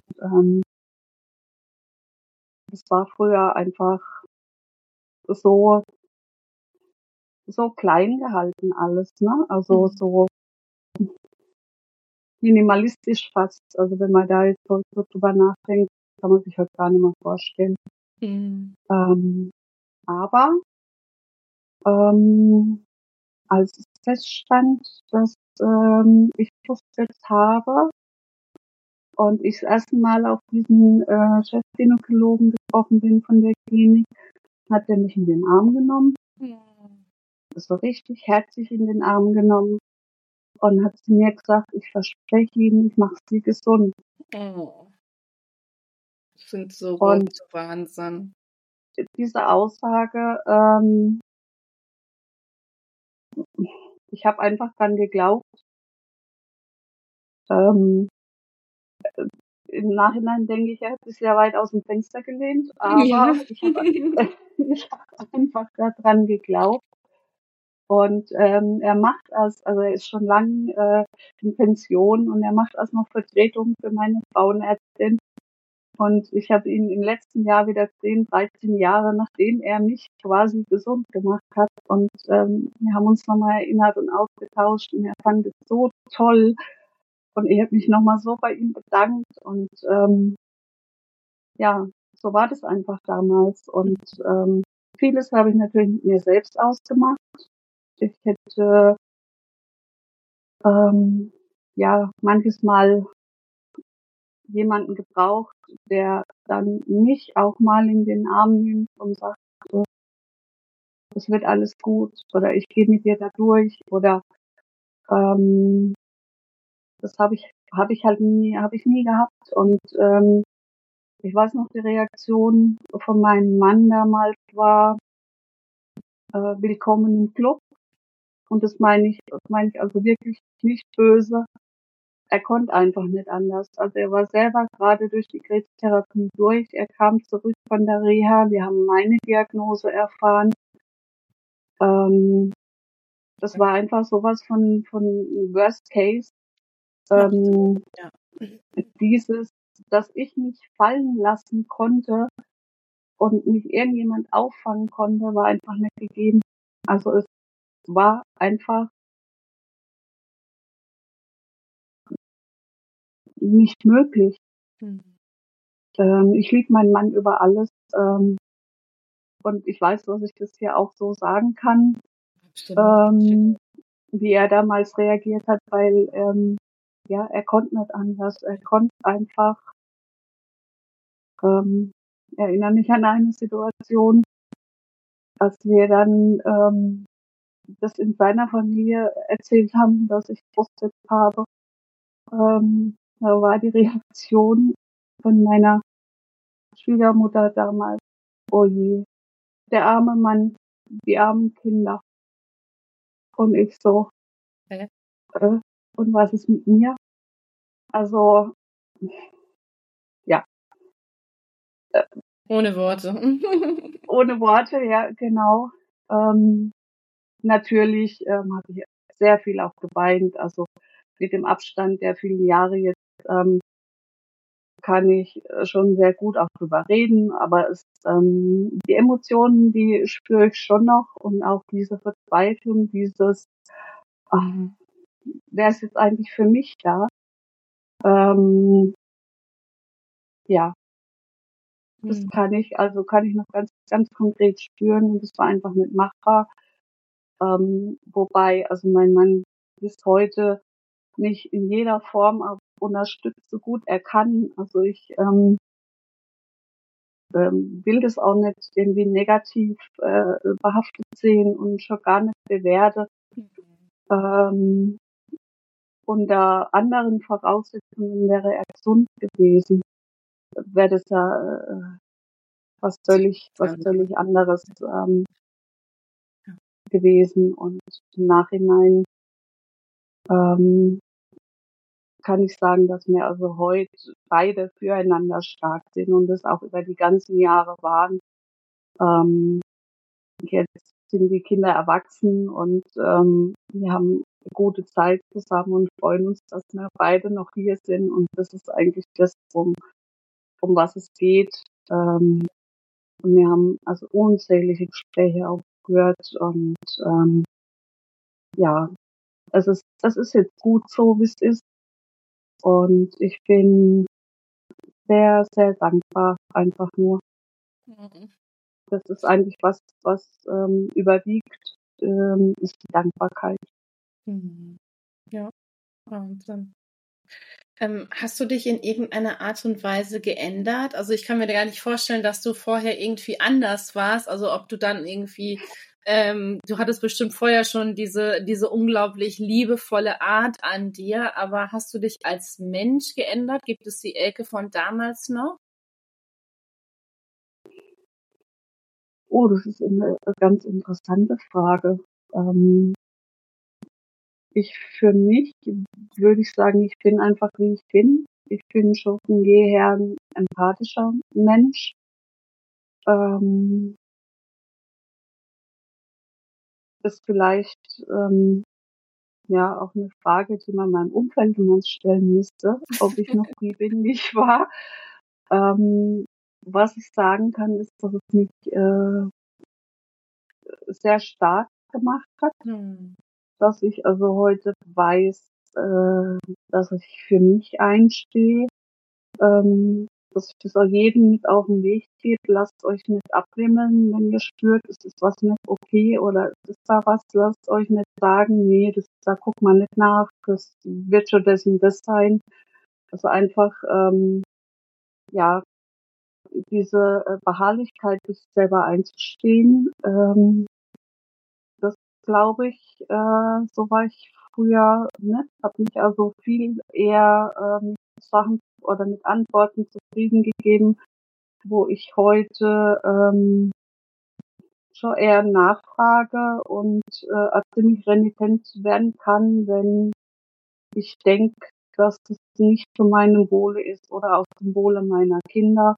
Speaker 2: das war früher einfach so so klein gehalten alles, ne? Also
Speaker 1: Mhm.
Speaker 2: so minimalistisch fast. Also wenn man da jetzt so drüber nachdenkt, kann man sich halt gar nicht mehr vorstellen.
Speaker 1: Mhm.
Speaker 2: Ähm, aber ähm, als es feststand, dass ich Brustkrebs habe und ich das erste Mal auf diesen Chefgynäkologen getroffen bin von der Klinik, hat er mich in den Arm genommen,
Speaker 1: Mhm.
Speaker 2: so richtig herzlich in den Arm genommen, und hat zu mir gesagt, ich verspreche Ihnen, ich mache Sie gesund.
Speaker 1: Oh, ich finde so
Speaker 2: Und
Speaker 1: große Wahnsinn.
Speaker 2: diese Aussage, ich habe einfach dran geglaubt. Ähm, Im Nachhinein denke ich, er hat sich sehr weit aus dem Fenster gelehnt,
Speaker 1: Ja.
Speaker 2: aber ich habe ich habe einfach daran geglaubt. Und er macht also er ist schon lang in Pension, und er macht als noch Vertretung für meine Frauenärztin. Und ich habe ihn im letzten Jahr wieder gesehen, 13 Jahre nachdem er mich quasi gesund gemacht hat. Und wir haben uns nochmal erinnert und ausgetauscht, und er fand es so toll. Und ich habe mich nochmal so bei ihm bedankt. Und ja, so war das einfach damals. Und vieles habe ich natürlich mit mir selbst ausgemacht. Ich hätte ähm, ja manches Mal jemanden gebraucht, der dann mich auch mal in den Arm nimmt und sagt, so, es wird alles gut, oder ich gehe mit dir da durch, oder ähm, das habe ich nie gehabt. Und ich weiß noch, die Reaktion von meinem Mann damals war willkommen im Club. Und das meine ich also wirklich nicht böse. Er konnte einfach nicht anders. Also er war selber gerade durch die Krebstherapie durch. Er kam zurück von der Reha. Wir haben meine Diagnose erfahren. Ähm, das war einfach sowas von Worst Case.
Speaker 1: Ja.
Speaker 2: Dieses, dass ich mich fallen lassen konnte und mich irgendjemand auffangen konnte, war einfach nicht gegeben. Also es war einfach nicht möglich. Ich liebe meinen Mann über alles, und ich weiß, dass ich das hier auch so sagen kann, wie er damals reagiert hat, weil ja, er konnte nicht anders. Er konnte einfach, erinnere mich an eine Situation, als wir dann das in seiner Familie erzählt haben, dass ich Brustkrebs habe. Da war die Reaktion von meiner Schwiegermutter damals: Oh je, der arme Mann, die armen Kinder. Und ich so,
Speaker 1: Okay.
Speaker 2: und was ist mit mir? Also, ja,
Speaker 1: Ohne Worte.
Speaker 2: ohne Worte, ja, genau. Natürlich habe ich sehr viel auch geweint. Also mit dem Abstand der vielen Jahre jetzt kann ich schon sehr gut auch drüber reden, aber die Emotionen, die spüre ich schon noch, und auch diese Verzweiflung, ähm, wer ist jetzt eigentlich für mich da? Ähm, ja, das kann ich noch ganz, ganz konkret spüren, und das war einfach nicht machbar. Wobei, also mein Mann bis heute mich in jeder Form auch unterstützt, so gut er kann. Also ich will das auch nicht irgendwie negativ behaftet sehen und schon gar nicht bewerte. Ähm, unter anderen Voraussetzungen wäre er gesund gewesen, wäre das ja was völlig anderes gewesen. Und im Nachhinein ähm, kann ich sagen, dass wir also heute beide füreinander stark sind und das auch über die ganzen Jahre waren. Ähm, Jetzt sind die Kinder erwachsen, und wir haben eine gute Zeit zusammen und freuen uns, dass wir beide noch hier sind. Und das ist eigentlich das, um was es geht. Und wir haben also unzählige Gespräche auch gehört, und ja, es ist jetzt gut so, wie es ist. Und ich bin sehr, sehr dankbar, einfach nur. Das ist eigentlich was überwiegt, ist die Dankbarkeit.
Speaker 1: Ja, Wahnsinn. Hast du dich in irgendeiner Art und Weise geändert? Also ich kann mir gar nicht vorstellen, dass du vorher irgendwie anders warst. Also ob du dann irgendwie, du hattest bestimmt vorher schon diese unglaublich liebevolle Art an dir, aber hast du dich als Mensch geändert? Gibt es die Elke von damals noch?
Speaker 2: Oh, das ist eine ganz interessante Frage. Ähm, für mich würde ich sagen, ich bin einfach, wie ich bin. Ich bin schon von jeher ein empathischer Mensch. Ähm, Ist vielleicht ja auch eine Frage, die man meinem Umfeld stellen müsste, ob ich noch die bin, die ich war. Ähm, Was ich sagen kann, ist, dass es mich sehr stark gemacht hat, dass ich also heute weiß, dass ich für mich einstehe, dass ich das auch jedem mit auf den Weg gebe. Lasst euch nicht abwimmeln, wenn ihr spürt, es ist was nicht okay oder es ist da was, lasst euch nicht sagen, nee, da guckt man nicht nach, das wird schon das und das sein. Also einfach, ja, diese Beharrlichkeit, sich selber einzustehen, das glaube ich, so war ich früher nicht. Habe mich also viel eher Sachen oder mit Antworten zufrieden gegeben, wo ich heute schon eher nachfrage und ziemlich renitent werden kann, wenn ich denke, dass das nicht zu meinem Wohle ist oder auch zum Wohle meiner Kinder.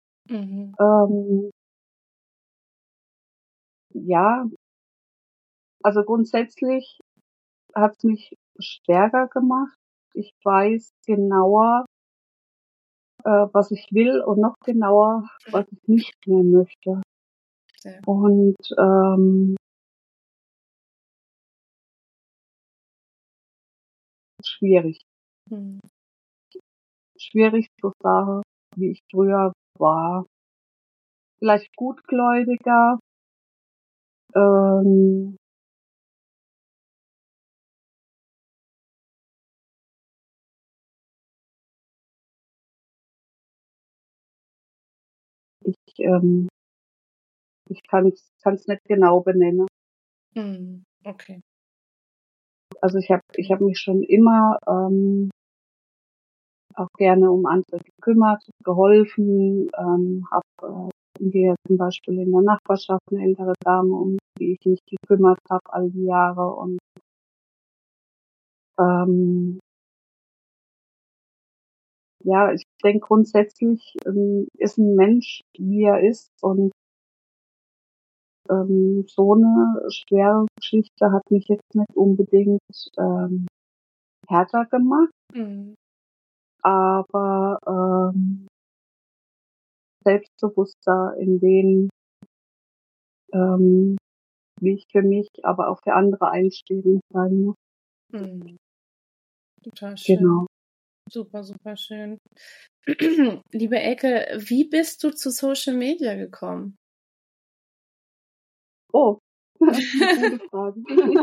Speaker 2: Ja, also grundsätzlich hat's mich stärker gemacht. Ich weiß genauer, was ich will und noch genauer, was ich nicht mehr möchte.
Speaker 1: Sehr gut.
Speaker 2: Und schwierig.
Speaker 1: Mhm.
Speaker 2: Schwierig zu sagen, wie ich früher war. Vielleicht gutgläubiger. Ähm, ich ich kann's nicht genau benennen.
Speaker 1: Mhm. Okay.
Speaker 2: Also ich hab mich schon immer auch gerne um andere gekümmert, geholfen, habe hier zum Beispiel in der Nachbarschaft eine ältere Dame, um die ich mich gekümmert habe all die Jahre. Und ähm, ja, ich denke grundsätzlich ist ein Mensch, wie er ist. Und so eine schwere Geschichte hat mich jetzt nicht unbedingt härter gemacht,
Speaker 1: Mhm.
Speaker 2: aber selbstbewusster in dem, ähm, wie ich für mich, aber auch für andere einstehen sein muss.
Speaker 1: Mhm. Total schön.
Speaker 2: Genau.
Speaker 1: Super, super schön. Liebe Elke, wie bist du zu Social Media gekommen?
Speaker 2: Oh, eine gute Frage.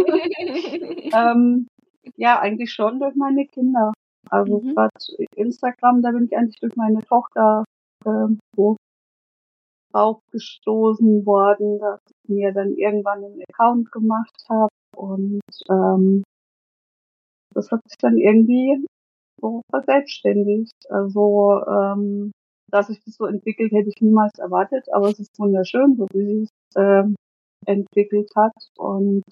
Speaker 2: Ähm, ja, eigentlich schon durch meine Kinder. Also
Speaker 1: Mhm.
Speaker 2: gerade Instagram, da bin ich eigentlich durch meine Tochter so aufgestoßen worden, dass ich mir dann irgendwann einen Account gemacht habe. Und das hat sich dann irgendwie so verselbstständigt. Also, dass sich das so entwickelt, hätte ich niemals erwartet, aber es ist wunderschön, so wie sie es entwickelt hat. Und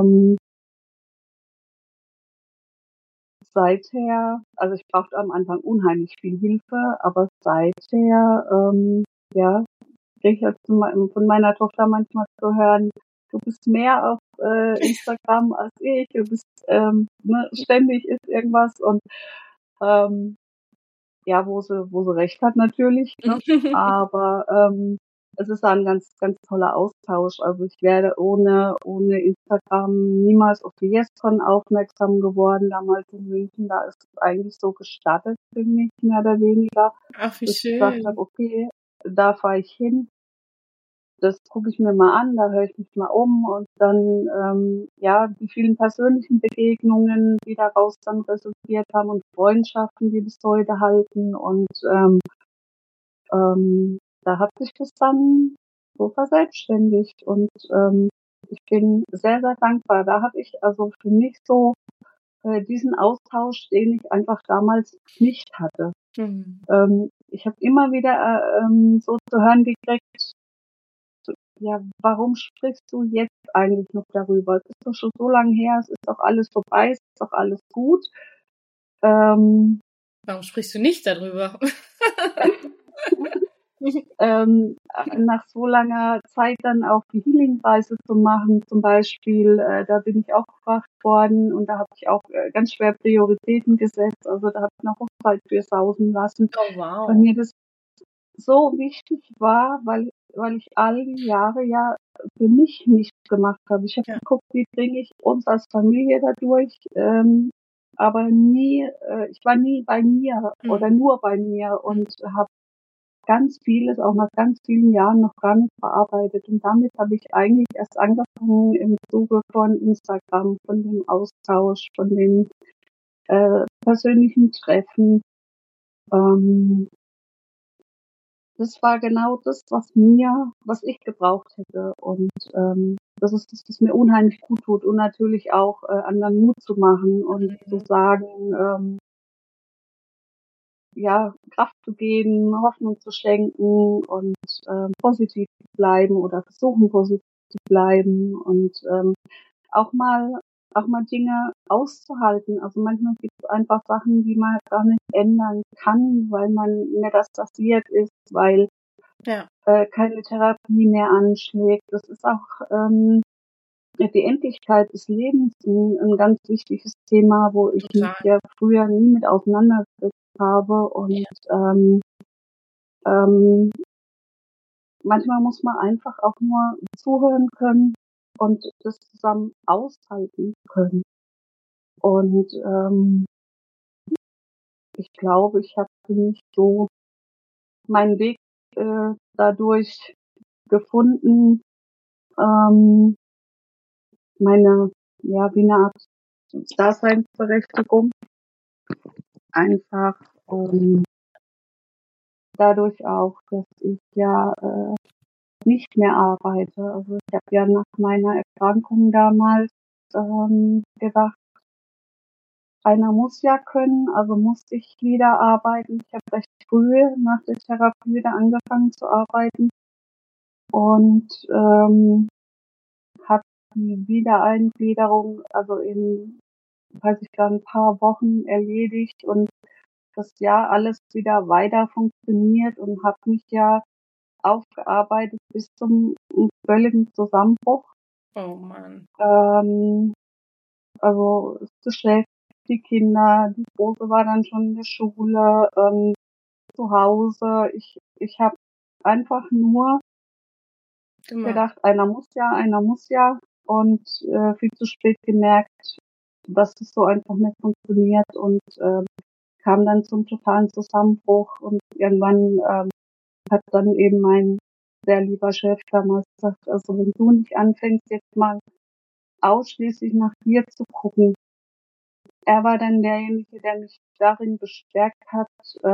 Speaker 2: seither, also ich brauchte am Anfang unheimlich viel Hilfe, aber seither, ja, kriege ich jetzt von meiner Tochter manchmal zu hören, du bist mehr auf Instagram als ich, du bist ne, ständig ist irgendwas. Und ähm, ja, wo sie recht hat natürlich, ne? Aber es ist ein ganz, ganz toller Austausch. Also ich wäre ohne Instagram niemals auf die YesCon aufmerksam geworden, damals in München. Da ist es eigentlich so gestartet für mich, mehr oder weniger,
Speaker 1: Ach, wie
Speaker 2: dass ich gesagt habe,
Speaker 1: schön.
Speaker 2: okay, da fahre ich hin, das gucke ich mir mal an, da höre ich mich mal um. Und dann ja, die vielen persönlichen Begegnungen, die daraus dann resultiert haben, und Freundschaften, die bis heute halten. Und da hat sich das dann so verselbstständigt. Und ich bin sehr, sehr dankbar. Da habe ich also für mich so diesen Austausch, den ich einfach damals nicht hatte.
Speaker 1: Mhm.
Speaker 2: Ich habe immer wieder so zu hören gekriegt, ja, warum sprichst du jetzt eigentlich noch darüber? Es ist doch schon so lange her, es ist doch alles vorbei, es ist doch alles gut. Ähm,
Speaker 1: Warum sprichst du nicht darüber?
Speaker 2: nach so langer Zeit dann auch die Healing-Reise zu machen, zum Beispiel, da bin ich auch gefragt worden, und da habe ich auch ganz schwer Prioritäten gesetzt. Also da habe ich eine Hochzeit für sausen lassen,
Speaker 1: Oh,
Speaker 2: weil
Speaker 1: wow.
Speaker 2: mir das so wichtig war, weil ich all die Jahre ja für mich nichts gemacht habe. Ich habe
Speaker 1: Ja.
Speaker 2: geguckt, wie bringe ich uns als Familie dadurch, aber nie, ich war nie bei mir oder
Speaker 1: Mhm.
Speaker 2: nur bei mir, und habe ganz vieles auch nach ganz vielen Jahren noch gar nicht verarbeitet. Und damit habe ich eigentlich erst angefangen im Zuge von Instagram, von dem Austausch, von den persönlichen Treffen. Ähm, Das war genau das, was ich gebraucht hätte. Und das ist das, was mir unheimlich gut tut. Und natürlich auch anderen Mut zu machen und zu
Speaker 1: Mhm.
Speaker 2: sagen, ja, Kraft zu geben, Hoffnung zu schenken und positiv zu bleiben oder versuchen positiv zu bleiben, und auch mal auch mal Dinge auszuhalten. Also manchmal gibt es einfach Sachen, die man gar nicht ändern kann, weil man metastasiert ist, weil
Speaker 1: Ja.
Speaker 2: keine Therapie mehr anschlägt. Das ist auch die Endlichkeit des Lebens ein ganz wichtiges Thema, wo ich mich
Speaker 1: Total.
Speaker 2: ja früher nie mit auseinandergesetzt habe. Und ähm, manchmal muss man einfach auch nur zuhören können und das zusammen aushalten können. Und ich glaube, ich habe für mich so meinen Weg dadurch gefunden, ähm, meine, ja, wie eine Art Daseinsberechtigung einfach dadurch auch, dass ich ja nicht mehr arbeite. Also ich habe ja nach meiner Erkrankung damals gedacht, einer muss ja können, also musste ich wieder arbeiten. Ich habe recht früh nach der Therapie wieder angefangen zu arbeiten und habe die Wiedereingliederung also in, weiß ich gar ein paar Wochen erledigt und das Jahr alles wieder weiter funktioniert und habe mich ja aufgearbeitet bis zum völligen Zusammenbruch.
Speaker 1: Oh Mann.
Speaker 2: Also das Geschäft, die Kinder, die Große war dann schon in der Schule, zu Hause. Ich habe einfach nur
Speaker 1: Gemacht.
Speaker 2: gedacht, einer muss ja und viel zu spät gemerkt, dass es so einfach nicht funktioniert und kam dann zum totalen Zusammenbruch und irgendwann hat dann eben mein sehr lieber Chef damals gesagt, also wenn du nicht anfängst, jetzt mal ausschließlich nach dir zu gucken. Er war dann derjenige, der mich darin bestärkt hat,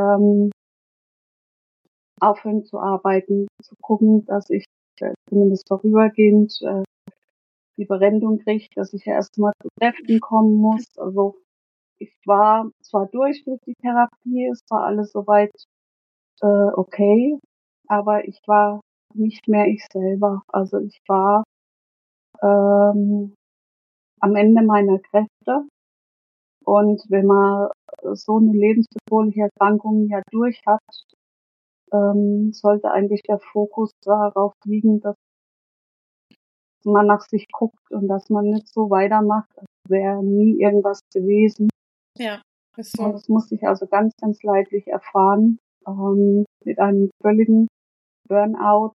Speaker 2: aufhören zu arbeiten, zu gucken, dass ich zumindest vorübergehend die Berentung kriege, dass ich ja erstmal zu Kräften kommen muss. Also ich war zwar durch die Therapie, es war alles soweit okay, aber ich war nicht mehr ich selber. Also ich war ähm, am Ende meiner Kräfte. Und wenn man so eine lebensbedrohliche Erkrankung ja durch hat, sollte eigentlich der Fokus darauf liegen, dass man nach sich guckt und dass man nicht so weitermacht, als wäre nie irgendwas gewesen.
Speaker 1: Ja, ist
Speaker 2: Und
Speaker 1: so.
Speaker 2: das musste ich also ganz, ganz leidlich erfahren, mit einem völligen Burnout,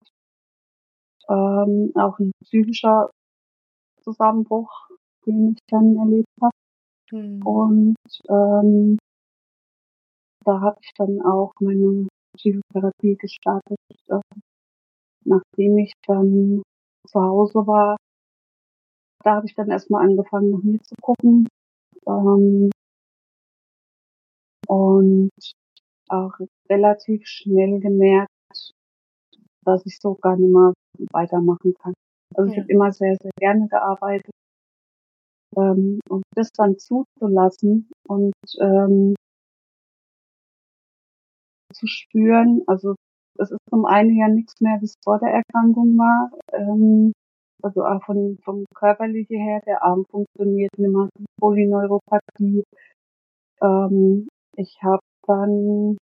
Speaker 2: auch ein psychischer Zusammenbruch, den ich dann erlebt habe.
Speaker 1: Mhm.
Speaker 2: Und ähm, da habe ich dann auch meine Psychotherapie gestartet, äh, nachdem ich dann zu Hause war. Da habe ich dann erstmal angefangen, nach mir zu gucken, ähm, und auch relativ schnell gemerkt, dass ich so gar nicht mehr weitermachen kann. Also ich
Speaker 1: Ja.
Speaker 2: habe immer sehr, sehr gerne gearbeitet, und das dann zuzulassen und zu spüren, also es ist zum einen ja nichts mehr, wie es vor der Erkrankung war, also auch vom Körperlichen her, der Arm funktioniert nicht mehr, die Polyneuropathie. Ähm, ich habe dann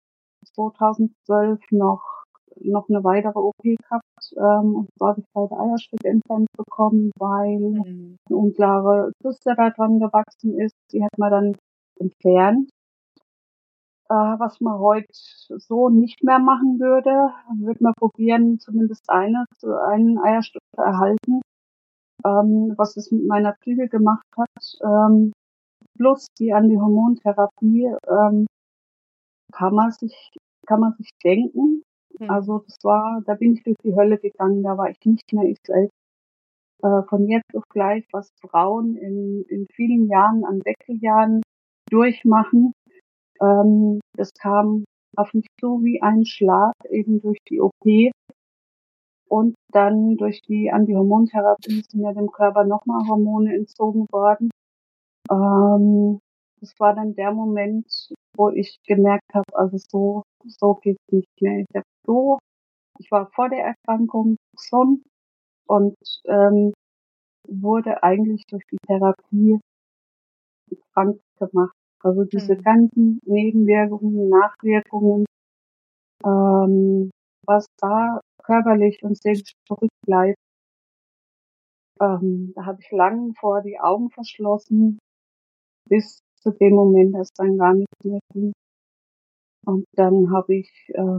Speaker 2: 2012 noch eine weitere OP gehabt, und zwar habe ich beide Eierstöcke entfernt bekommen, weil
Speaker 1: Mhm.
Speaker 2: eine unklare Zyste da dran gewachsen ist. Die hat man dann entfernt, was man heute so nicht mehr machen würde. Würde man probieren, zumindest einen Eierstock zu erhalten. Was es mit meiner Psyche gemacht hat, plus die Antihormontherapie, kann man sich, kann man sich denken.
Speaker 1: Mhm.
Speaker 2: Also da bin ich durch die Hölle gegangen, da war ich nicht mehr ich selbst. Von jetzt auf gleich, was Frauen in vielen Jahren, an Wechseljahren durchmachen, das kam auf mich so wie ein Schlag, eben durch die OP und dann durch die Antihormontherapie sind ja dem Körper nochmal Hormone entzogen worden. Das war dann der Moment, wo ich gemerkt habe, also so geht's nicht mehr. Ich war vor der Erkrankung gesund und wurde eigentlich durch die Therapie krank gemacht. Also diese
Speaker 1: Mhm.
Speaker 2: ganzen Nebenwirkungen, Nachwirkungen, ähm, was da körperlich und seelisch zurückbleibt, Da habe ich lang vor die Augen verschlossen, bis zu dem Moment, dass dann gar nichts mehr ging. Und dann habe ich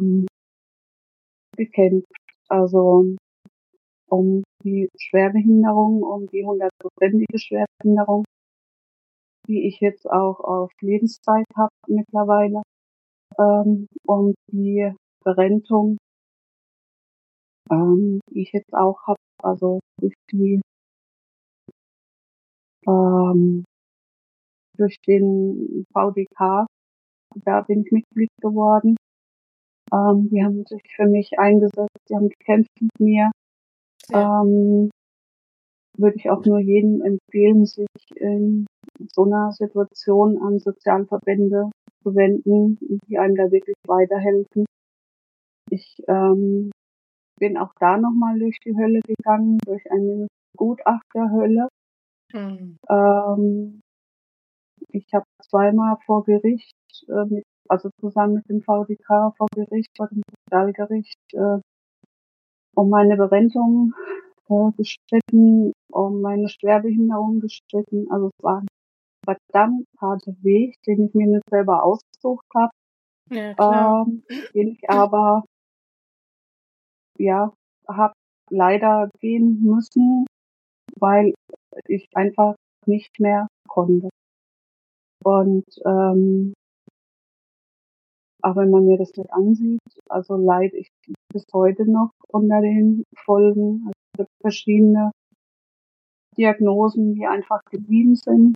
Speaker 2: gekämpft, also um die Schwerbehinderung, um die 100%ige Schwerbehinderung, die ich jetzt auch auf Lebenszeit habe mittlerweile, um die Berentung, die ich jetzt auch habe, also ähm, durch den VDK, da bin ich Mitglied geworden. Die haben sich für mich eingesetzt, die haben gekämpft mit mir. Ähm, Würde ich auch nur jedem empfehlen, sich in so einer Situation an Sozialverbände zu wenden, die einem da wirklich weiterhelfen. Ich bin auch da nochmal durch die Hölle gegangen, durch eine Gutachterhölle. Ähm, Ich habe zweimal vor Gericht, also zusammen mit dem VDK vor Gericht, vor dem Sozialgericht, um meine Berentung gestritten, um meine Schwerbehinderung gestritten. Also es war ein verdammt harter Weg, den ich mir nicht selber ausgesucht habe,
Speaker 1: Ja, klar.
Speaker 2: den ich aber ja habe leider gehen müssen, weil ich einfach nicht mehr konnte. Und aber wenn man mir das nicht ansieht, also leide ich bis heute noch unter den Folgen. Also es gibt verschiedene Diagnosen, die einfach geblieben sind.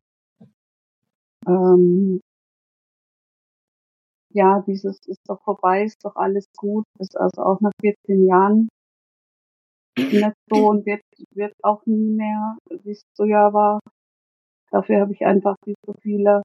Speaker 2: Ja, dieses ist doch vorbei, ist doch alles gut, ist also auch nach 14 Jahren nicht so und wird auch nie mehr, wie es früher war. Dafür habe ich einfach viel zu viele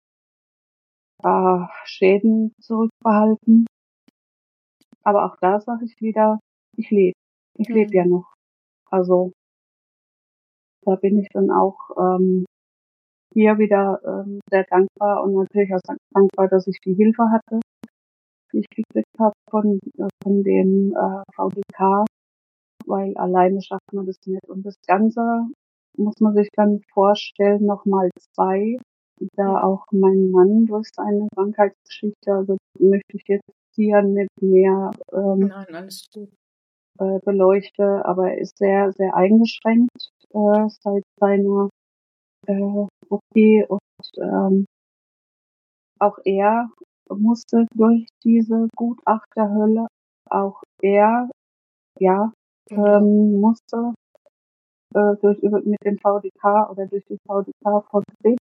Speaker 2: Schäden zurückbehalten. Aber auch da sage ich wieder, ich lebe. Ich lebe ja noch. Also da bin ich dann auch hier wieder sehr dankbar und natürlich auch dankbar, dass ich die Hilfe hatte, die ich gekriegt habe von dem VDK, weil alleine schafft man das nicht. Und das Ganze muss man sich dann vorstellen, nochmal zwei, da auch mein Mann durch seine Krankheitsgeschichte, also möchte ich jetzt hier nicht mehr
Speaker 1: Nein, alles gut.
Speaker 2: beleuchte, aber er ist sehr, sehr eingeschränkt seit seiner OP und auch er musste durch diese Gutachterhölle, auch er, ja, musste mit dem VDK oder durch die VDK vor Gericht.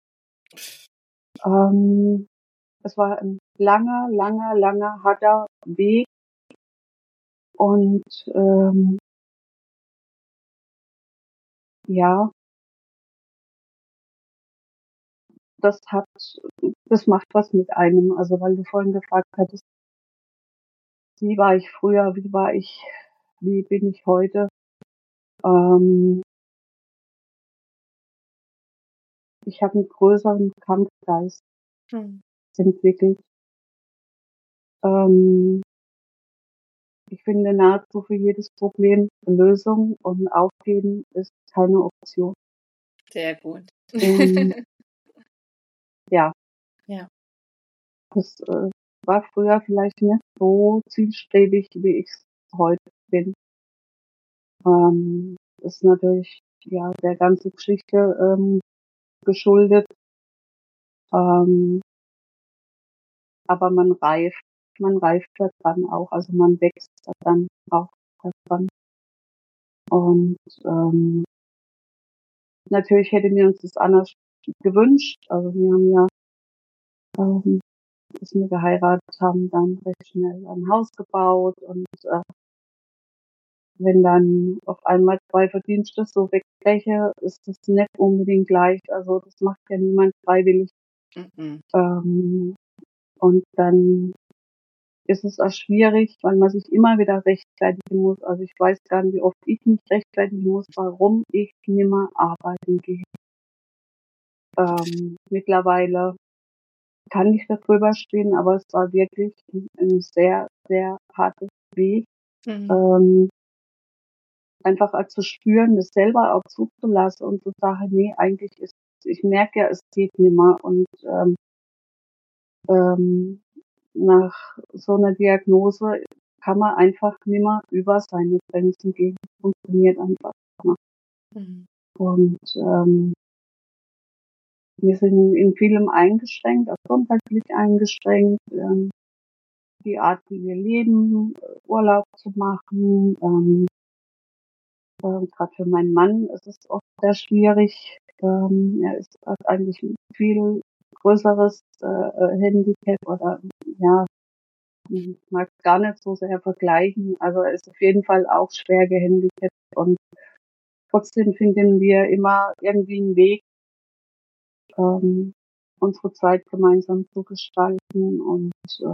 Speaker 2: Es war ein langer, langer, langer, harter Weg und ja, das hat, das macht was mit einem. Also weil du vorhin gefragt hattest, wie war ich früher, wie bin ich heute? Ähm, Ich habe einen größeren Kampfgeist entwickelt. Ähm, Ich finde nahezu für jedes Problem eine Lösung und aufgeben ist keine Option.
Speaker 1: Sehr gut.
Speaker 2: Und ja,
Speaker 1: Ja.
Speaker 2: das war früher vielleicht nicht so zielstrebig, wie ich es heute bin. Ist natürlich ja der ganzen Geschichte geschuldet. Ähm, aber man reift daran auch, also man wächst dann auch daran. Und natürlich hätten wir uns das anders gewünscht. Also wir haben ja, bis wir geheiratet haben, dann recht schnell ein Haus gebaut und wenn dann auf einmal 2 Verdienste so wegbreche, ist das nicht unbedingt leicht. Also das macht ja niemand freiwillig. Ähm, und dann ist es auch schwierig, weil man sich immer wieder rechtfertigen muss. Also ich weiß gar nicht, wie oft ich mich rechtfertigen muss, warum ich nimmer arbeiten gehe. Mittlerweile kann ich darüber stehen, aber es war wirklich ein sehr, sehr harter Weg. einfach auch zu spüren, das selber auch zuzulassen und zu sagen, nee, eigentlich ich merke ja, es geht nimmer und ähm, nach so einer Diagnose kann man einfach nimmer über seine Grenzen gehen. Das funktioniert einfach nicht.
Speaker 1: Mhm.
Speaker 2: Und wir sind in vielem eingeschränkt, auch gesundheitlich eingeschränkt. Die Art, wie wir leben, Urlaub zu machen. Gerade für meinen Mann ist es oft sehr schwierig. Hat eigentlich ein viel größeres Handicap oder ja, ich mag gar nicht so sehr vergleichen. Also er ist auf jeden Fall auch schwer gehandicapt und trotzdem finden wir immer irgendwie einen Weg, unsere Zeit gemeinsam zu gestalten und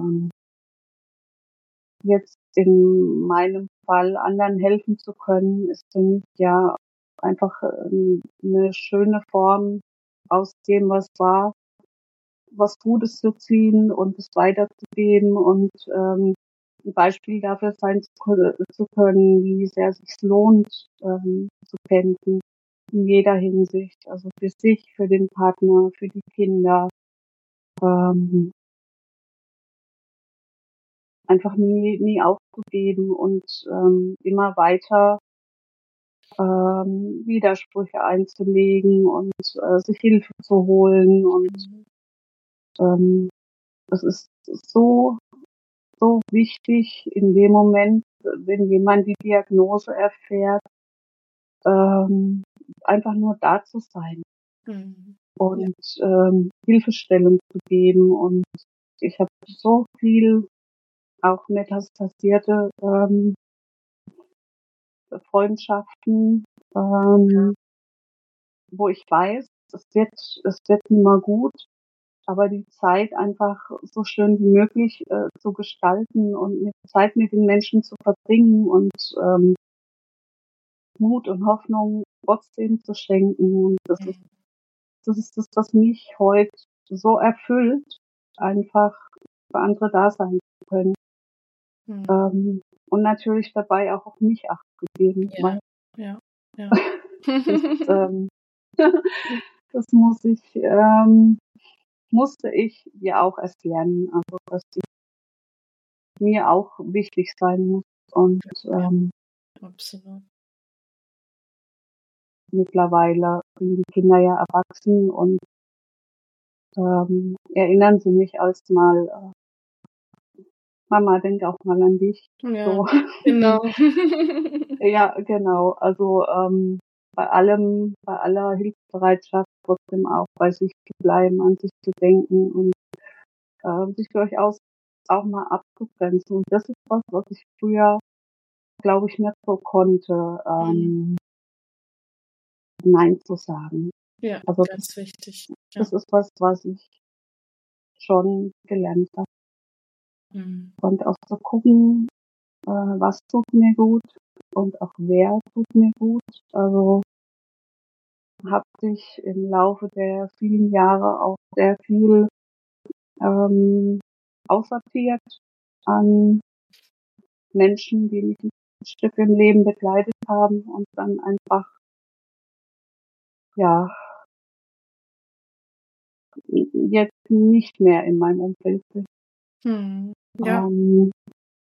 Speaker 2: jetzt in meinem Fall anderen helfen zu können, ist für mich ja einfach eine schöne Form, aus dem, was war, was Gutes zu ziehen und es weiterzugeben und ein Beispiel dafür sein zu können, wie sehr es sich lohnt, zu kämpfen in jeder Hinsicht, also für sich, für den Partner, für die Kinder, ähm, einfach nie aufzugeben und immer weiter Widersprüche einzulegen und sich Hilfe zu holen und ähm, das ist so wichtig in dem Moment, wenn jemand die Diagnose erfährt, ähm, einfach nur da zu sein
Speaker 1: Mhm. Ja.
Speaker 2: und Hilfestellung zu geben. Und ich habe so viel auch metastasierte Freundschaften, wo ich weiß, es wird nicht mehr gut, aber die Zeit einfach so schön wie möglich zu gestalten und Zeit mit den Menschen zu verbringen und Mut und Hoffnung trotzdem zu schenken. Und das ist das, was mich heute so erfüllt, einfach für andere da sein zu können.
Speaker 1: Mhm.
Speaker 2: Und natürlich dabei auch auf mich Acht zu geben,
Speaker 1: Ja,
Speaker 2: weil
Speaker 1: ja, ja.
Speaker 2: das, das musste ich ja auch erst lernen, also dass ich mir auch wichtig sein muss. Und
Speaker 1: Ja, absolut.
Speaker 2: mittlerweile sind die Kinder ja erwachsen und erinnern sie mich als mal, Mama, denk auch mal an dich.
Speaker 1: Ja,
Speaker 2: So.
Speaker 1: genau.
Speaker 2: Ja, genau. Also bei aller Hilfsbereitschaft trotzdem auch bei sich zu bleiben, an sich zu denken und sich durchaus auch mal abzugrenzen. Und das ist was ich früher, glaube ich, nicht so konnte,
Speaker 1: Mhm.
Speaker 2: Nein zu sagen.
Speaker 1: Ja,
Speaker 2: Also
Speaker 1: ganz wichtig. Ja.
Speaker 2: das ist was ich schon gelernt habe.
Speaker 1: Mhm.
Speaker 2: Und auch zu gucken, was tut mir gut und auch wer tut mir gut. Also habe sich im Laufe der vielen Jahre auch sehr viel ähm, aussortiert an Menschen, die mich ein Stück im Leben begleitet haben und dann einfach, ja, jetzt nicht mehr in meinem Umfeld sind.
Speaker 1: Mhm. Ja,
Speaker 2: Ähm,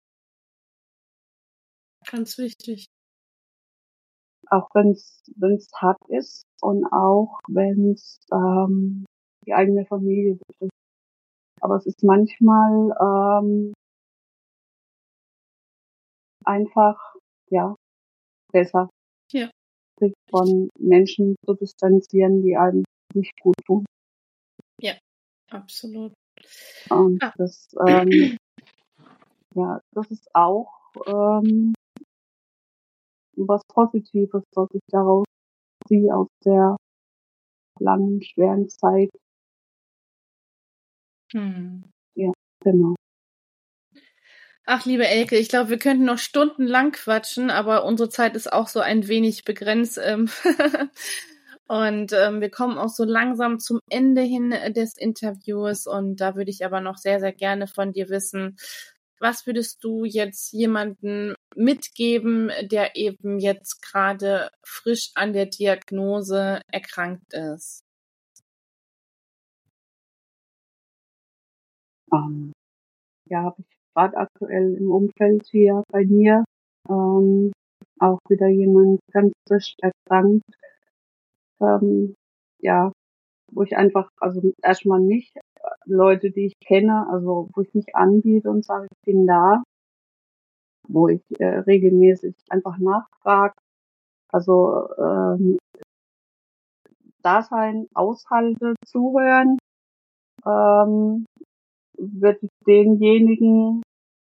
Speaker 1: ganz wichtig.
Speaker 2: auch wenn's hart ist und auch wenn's die eigene Familie betrifft. Aber es ist manchmal einfach, ja, besser,
Speaker 1: Ja,
Speaker 2: sich von Menschen zu distanzieren, die einem nicht gut tun.
Speaker 1: ja, absolut.
Speaker 2: Und
Speaker 1: Ah.
Speaker 2: das ist auch was Positives, was ich daraus ziehe aus der langen, schweren Zeit.
Speaker 1: Mhm.
Speaker 2: Ja, genau.
Speaker 1: Ach, liebe Elke, ich glaube, wir könnten noch stundenlang quatschen, aber unsere Zeit ist auch so ein wenig begrenzt. Und wir kommen auch so langsam zum Ende hin des Interviews. Und da würde ich aber noch sehr, sehr gerne von dir wissen, was würdest du jetzt jemandem mitgeben, der eben jetzt gerade frisch an der Diagnose erkrankt ist?
Speaker 2: Ja, habe ich gerade aktuell im Umfeld hier bei mir ähm, auch wieder jemand ganz frisch erkrankt. Ja, wo ich einfach, also erstmal nicht Leute, die ich kenne, also wo ich mich anbiete und sage, ich bin da, wo ich regelmäßig einfach nachfrage. Also Dasein, aushalte, zuhören, ähm, wird denjenigen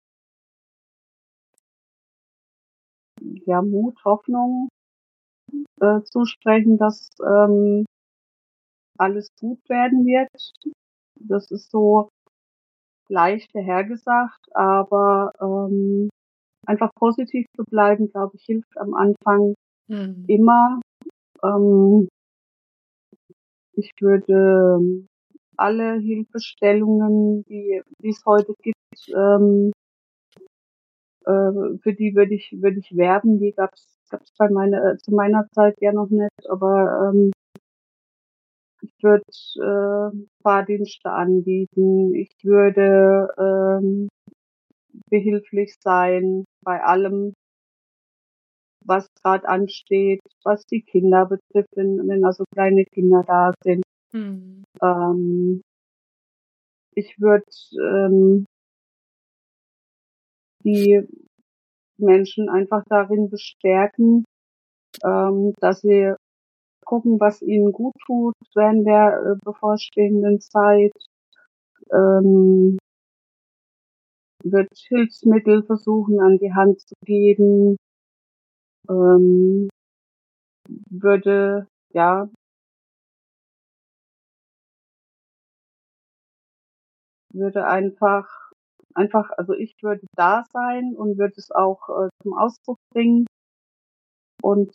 Speaker 2: ja Mut, Hoffnung zusprechen, dass alles gut werden wird. Das ist so leicht dahergesagt, aber einfach positiv zu bleiben, glaube ich, hilft am Anfang immer. Ähm, Ich würde alle Hilfestellungen, die es heute gibt, für die würde ich werben. Die gab's bei zu meiner Zeit ja noch nicht, aber ich würde Fahrdienste anbieten. Ich würde behilflich sein bei allem, was gerade ansteht, was die Kinder betrifft, wenn also kleine Kinder da sind.
Speaker 1: Mhm.
Speaker 2: Ich würde die Menschen einfach darin bestärken, dass sie gucken, was ihnen gut tut während der bevorstehenden Zeit. Ähm, Wird Hilfsmittel versuchen an die Hand zu geben. Ähm, würde ja würde einfach, also ich würde da sein und würde es auch zum Ausdruck bringen. Und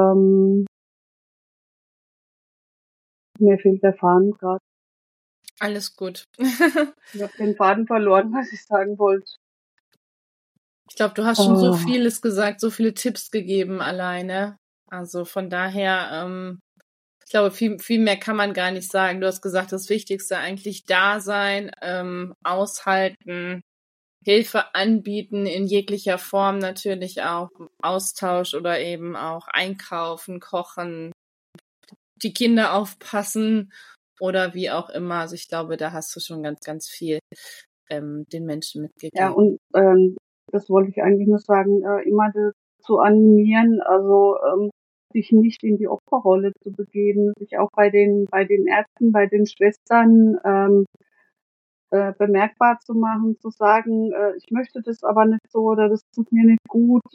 Speaker 2: mir fehlt der Faden gerade.
Speaker 1: Alles gut.
Speaker 2: Ich habe den Faden verloren, was ich sagen wollte.
Speaker 1: Ich glaube, du hast schon so vieles gesagt, so viele Tipps gegeben alleine. Also von daher, ich glaube, viel mehr kann man gar nicht sagen. Du hast gesagt, das Wichtigste eigentlich da sein, aushalten, Hilfe anbieten in jeglicher Form, natürlich auch Austausch oder eben auch einkaufen, kochen, die Kinder aufpassen oder wie auch immer. Also ich glaube, da hast du schon ganz viel den Menschen
Speaker 2: Ja,
Speaker 1: mitgegeben.
Speaker 2: und das wollte ich eigentlich nur sagen, immer zu animieren, also sich nicht in die Opferrolle zu begeben, sich auch bei den Ärzten, bei den Schwestern bemerkbar zu machen, zu sagen, ich möchte das aber nicht so oder das tut mir nicht gut.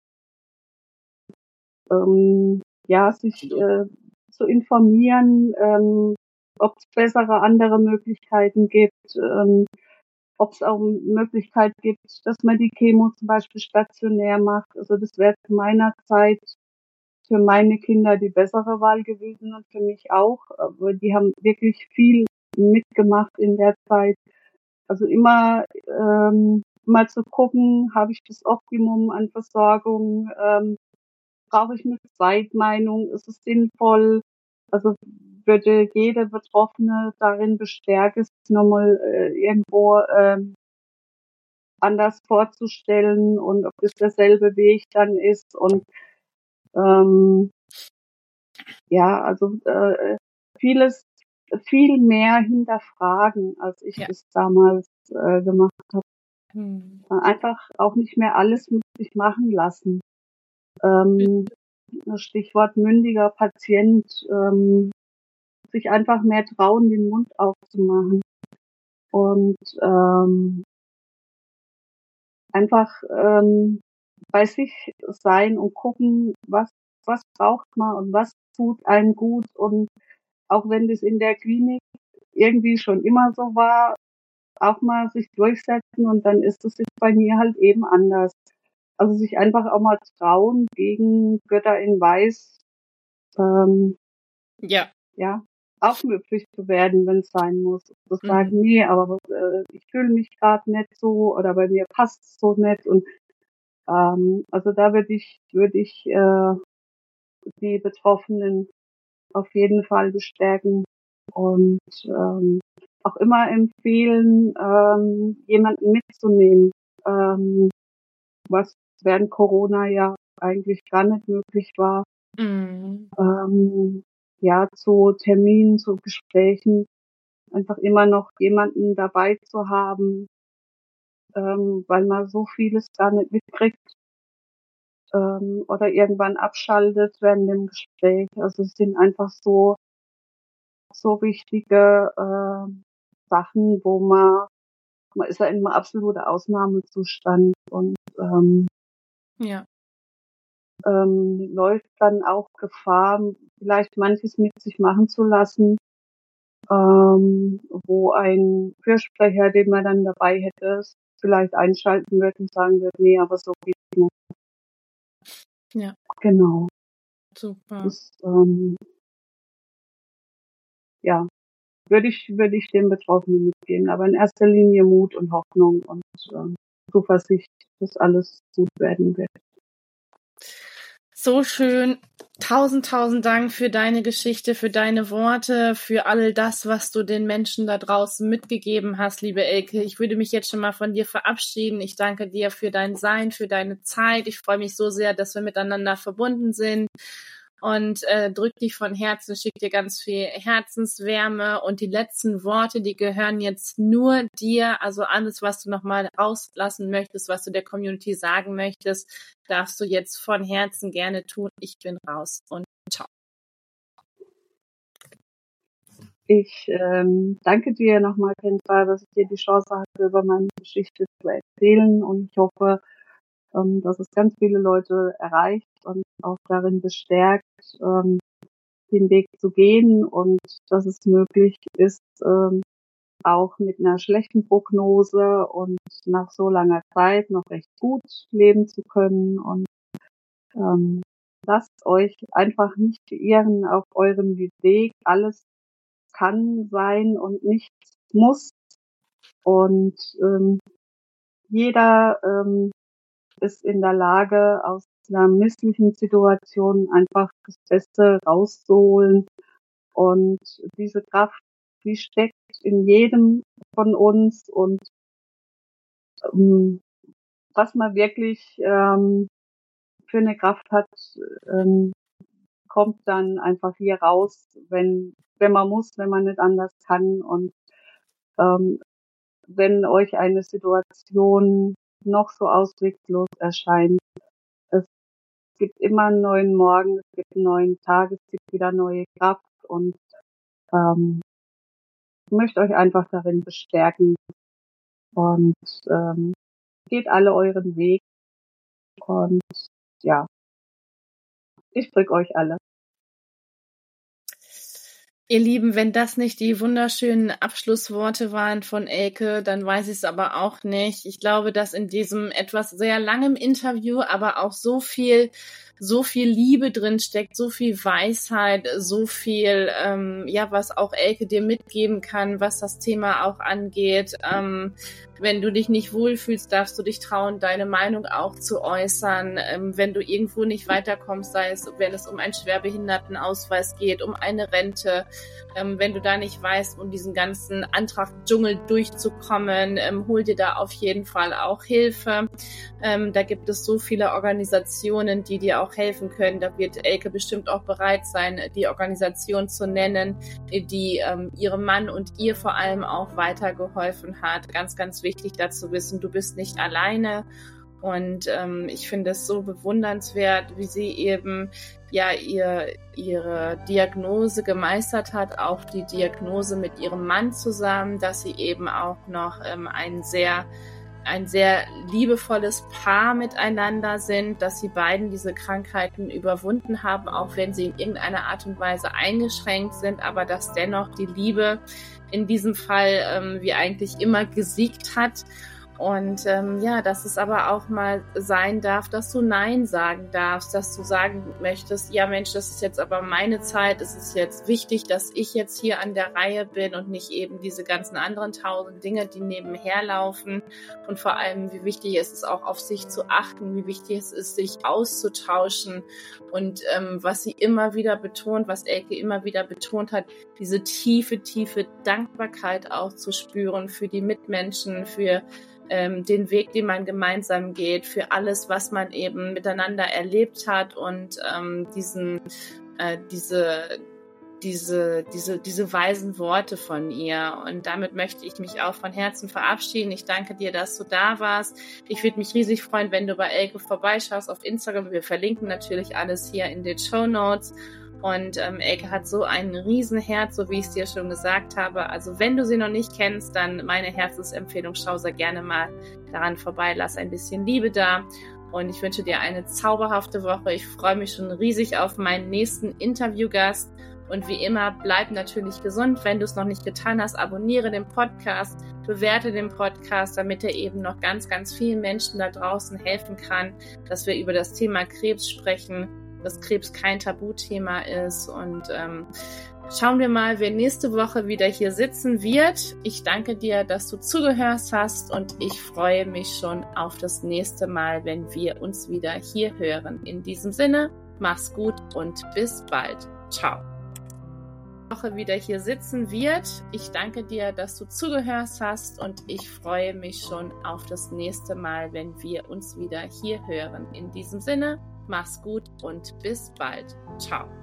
Speaker 2: Ja, sich zu informieren, ob es bessere andere Möglichkeiten gibt, ob es auch Möglichkeit gibt, dass man die Chemo zum Beispiel stationär macht. Also das wäre zu meiner Zeit für meine Kinder die bessere Wahl gewesen und für mich auch. Aber die haben wirklich viel mitgemacht in der Zeit. Also immer mal zu gucken, habe ich das Optimum an Versorgung, brauche ich eine Zweitmeinung, ist es sinnvoll? Also würde jede Betroffene darin bestärkt, es nochmal irgendwo anders vorzustellen und ob das derselbe Weg dann ist und ähm, ja, also vieles viel mehr hinterfragen, als ich das damals gemacht habe. Einfach auch nicht mehr alles mit sich machen lassen. Stichwort mündiger Patient, sich einfach mehr trauen, den Mund aufzumachen und einfach bei sich sein und gucken, was braucht man und was tut einem gut. Und auch wenn das in der Klinik irgendwie schon immer so war, auch mal sich durchsetzen und dann ist es sich bei mir halt eben anders. Also sich einfach auch mal trauen gegen Götter in Weiß.
Speaker 1: Ja.
Speaker 2: Ja. aufmüpfig zu werden, wenn es sein muss. Zu sagen, nee, aber ich fühle mich gerade nicht so oder bei mir passt es so nicht. Und also da würde ich die Betroffenen auf jeden Fall bestärken und auch immer empfehlen, jemanden mitzunehmen, was während Corona ja eigentlich gar nicht möglich war. Ja, zu Terminen, zu Gesprächen, einfach immer noch jemanden dabei zu haben, weil man so vieles gar nicht mitkriegt oder irgendwann abschaltet während dem Gespräch. Also es sind einfach so wichtige Sachen, wo man ist ja in einem absoluten Ausnahmezustand und
Speaker 1: Ja.
Speaker 2: läuft dann auch Gefahr, vielleicht manches mit sich machen zu lassen, wo ein Fürsprecher, den man dann dabei hätte, vielleicht einschalten wird und sagen wird, nee, aber so geht's nicht.
Speaker 1: Ja.
Speaker 2: Genau.
Speaker 1: Super.
Speaker 2: Das, ja, würde ich den Betroffenen mitgeben, aber in erster Linie Mut und Hoffnung und Zuversicht, dass alles gut werden wird.
Speaker 1: So schön. Tausend Dank für deine Geschichte, für deine Worte, für all das, was du den Menschen da draußen mitgegeben hast, liebe Elke. Ich würde mich jetzt schon mal von dir verabschieden. Ich danke dir für dein Sein, für deine Zeit. Ich freue mich so sehr, dass wir miteinander verbunden sind. Und drück dich von Herzen, schick dir ganz viel Herzenswärme und die letzten Worte, die gehören jetzt nur dir, also alles, was du nochmal rauslassen möchtest, was du der Community sagen möchtest, darfst du jetzt von Herzen gerne tun. Ich bin raus und ciao.
Speaker 2: Ich danke dir nochmal, Kendra, dass ich dir die Chance hatte, über meine Geschichte zu erzählen und ich hoffe, dass es ganz viele Leute erreicht und auch darin bestärkt, den Weg zu gehen und dass es möglich ist, auch mit einer schlechten Prognose und nach so langer Zeit noch recht gut leben zu können und lasst euch einfach nicht beirren auf eurem Weg. Alles kann sein und nichts muss und jeder ist in der Lage, aus einer misslichen Situation einfach das Beste rauszuholen. Und diese Kraft, die steckt in jedem von uns. Und was man wirklich für eine Kraft hat, kommt dann einfach hier raus, wenn man muss, wenn man nicht anders kann. Und wenn euch eine Situation noch so ausweglos erscheint, es gibt immer einen neuen Morgen, es gibt einen neuen Tag, es gibt wieder neue Kraft und ich möchte euch einfach darin bestärken und geht alle euren Weg und ja, ich drücke euch alle.
Speaker 1: Ihr Lieben, wenn das nicht die wunderschönen Abschlussworte waren von Elke, dann weiß ich es aber auch nicht. Ich glaube, dass in diesem etwas sehr langen Interview aber auch so viel Liebe drin steckt, so viel Weisheit, so viel, was auch Elke dir mitgeben kann, was das Thema auch angeht. Wenn du dich nicht wohlfühlst, darfst du dich trauen, deine Meinung auch zu äußern. Wenn du irgendwo nicht weiterkommst, sei es, wenn es um einen Schwerbehindertenausweis geht, um eine Rente, wenn du da nicht weißt, um diesen ganzen Antrag-Dschungel durchzukommen, hol dir da auf jeden Fall auch Hilfe. Da gibt es so viele Organisationen, die dir auch helfen können. Da wird Elke bestimmt auch bereit sein, die Organisation zu nennen, die ihrem Mann und ihr vor allem auch weitergeholfen hat. Ganz, ganz wichtig dazu wissen, du bist nicht alleine. Und ich finde es so bewundernswert, wie sie eben ihre Diagnose gemeistert hat, auch die Diagnose mit ihrem Mann zusammen, dass sie eben auch noch ein sehr liebevolles Paar miteinander sind, dass sie beiden diese Krankheiten überwunden haben, auch wenn sie in irgendeiner Art und Weise eingeschränkt sind, aber dass dennoch die Liebe in diesem Fall wie eigentlich immer gesiegt hat. Und dass es aber auch mal sein darf, dass du Nein sagen darfst, dass du sagen möchtest, ja Mensch, das ist jetzt aber meine Zeit, es ist jetzt wichtig, dass ich jetzt hier an der Reihe bin und nicht eben diese ganzen anderen 1000 Dinge, die nebenher laufen. Und vor allem, wie wichtig es ist, auch auf sich zu achten, wie wichtig es ist, sich auszutauschen. Und was sie immer wieder betont, was Elke immer wieder betont hat, diese tiefe Dankbarkeit auch zu spüren für die Mitmenschen, für den Weg, den man gemeinsam geht, für alles, was man eben miteinander erlebt hat und diese weisen Worte von ihr. Und damit möchte ich mich auch von Herzen verabschieden. Ich danke dir, dass du da warst. Ich würde mich riesig freuen, wenn du bei Elke vorbeischaust auf Instagram. Wir verlinken natürlich alles hier in den Shownotes. Und Elke hat so ein Riesenherz, so wie ich es dir schon gesagt habe. Also wenn du sie noch nicht kennst, dann meine Herzensempfehlung, schau sehr gerne mal daran vorbei, lass ein bisschen Liebe da. Und ich wünsche dir eine zauberhafte Woche. Ich freue mich schon riesig auf meinen nächsten Interviewgast. Und wie immer, bleib natürlich gesund. Wenn du es noch nicht getan hast, abonniere den Podcast, bewerte den Podcast, damit er eben noch ganz, ganz vielen Menschen da draußen helfen kann, dass wir über das Thema Krebs sprechen, dass Krebs kein Tabuthema ist. Und schauen wir mal, wer nächste Woche wieder hier sitzen wird. Ich danke dir, dass du zugehört hast und ich freue mich schon auf das nächste Mal, wenn wir uns wieder hier hören. In diesem Sinne, mach's gut und bis bald. Ciao. Woche wieder hier sitzen wird. Ich danke dir, dass du zugehört hast und ich freue mich schon auf das nächste Mal, wenn wir uns wieder hier hören. In diesem Sinne, mach's gut und bis bald. Ciao.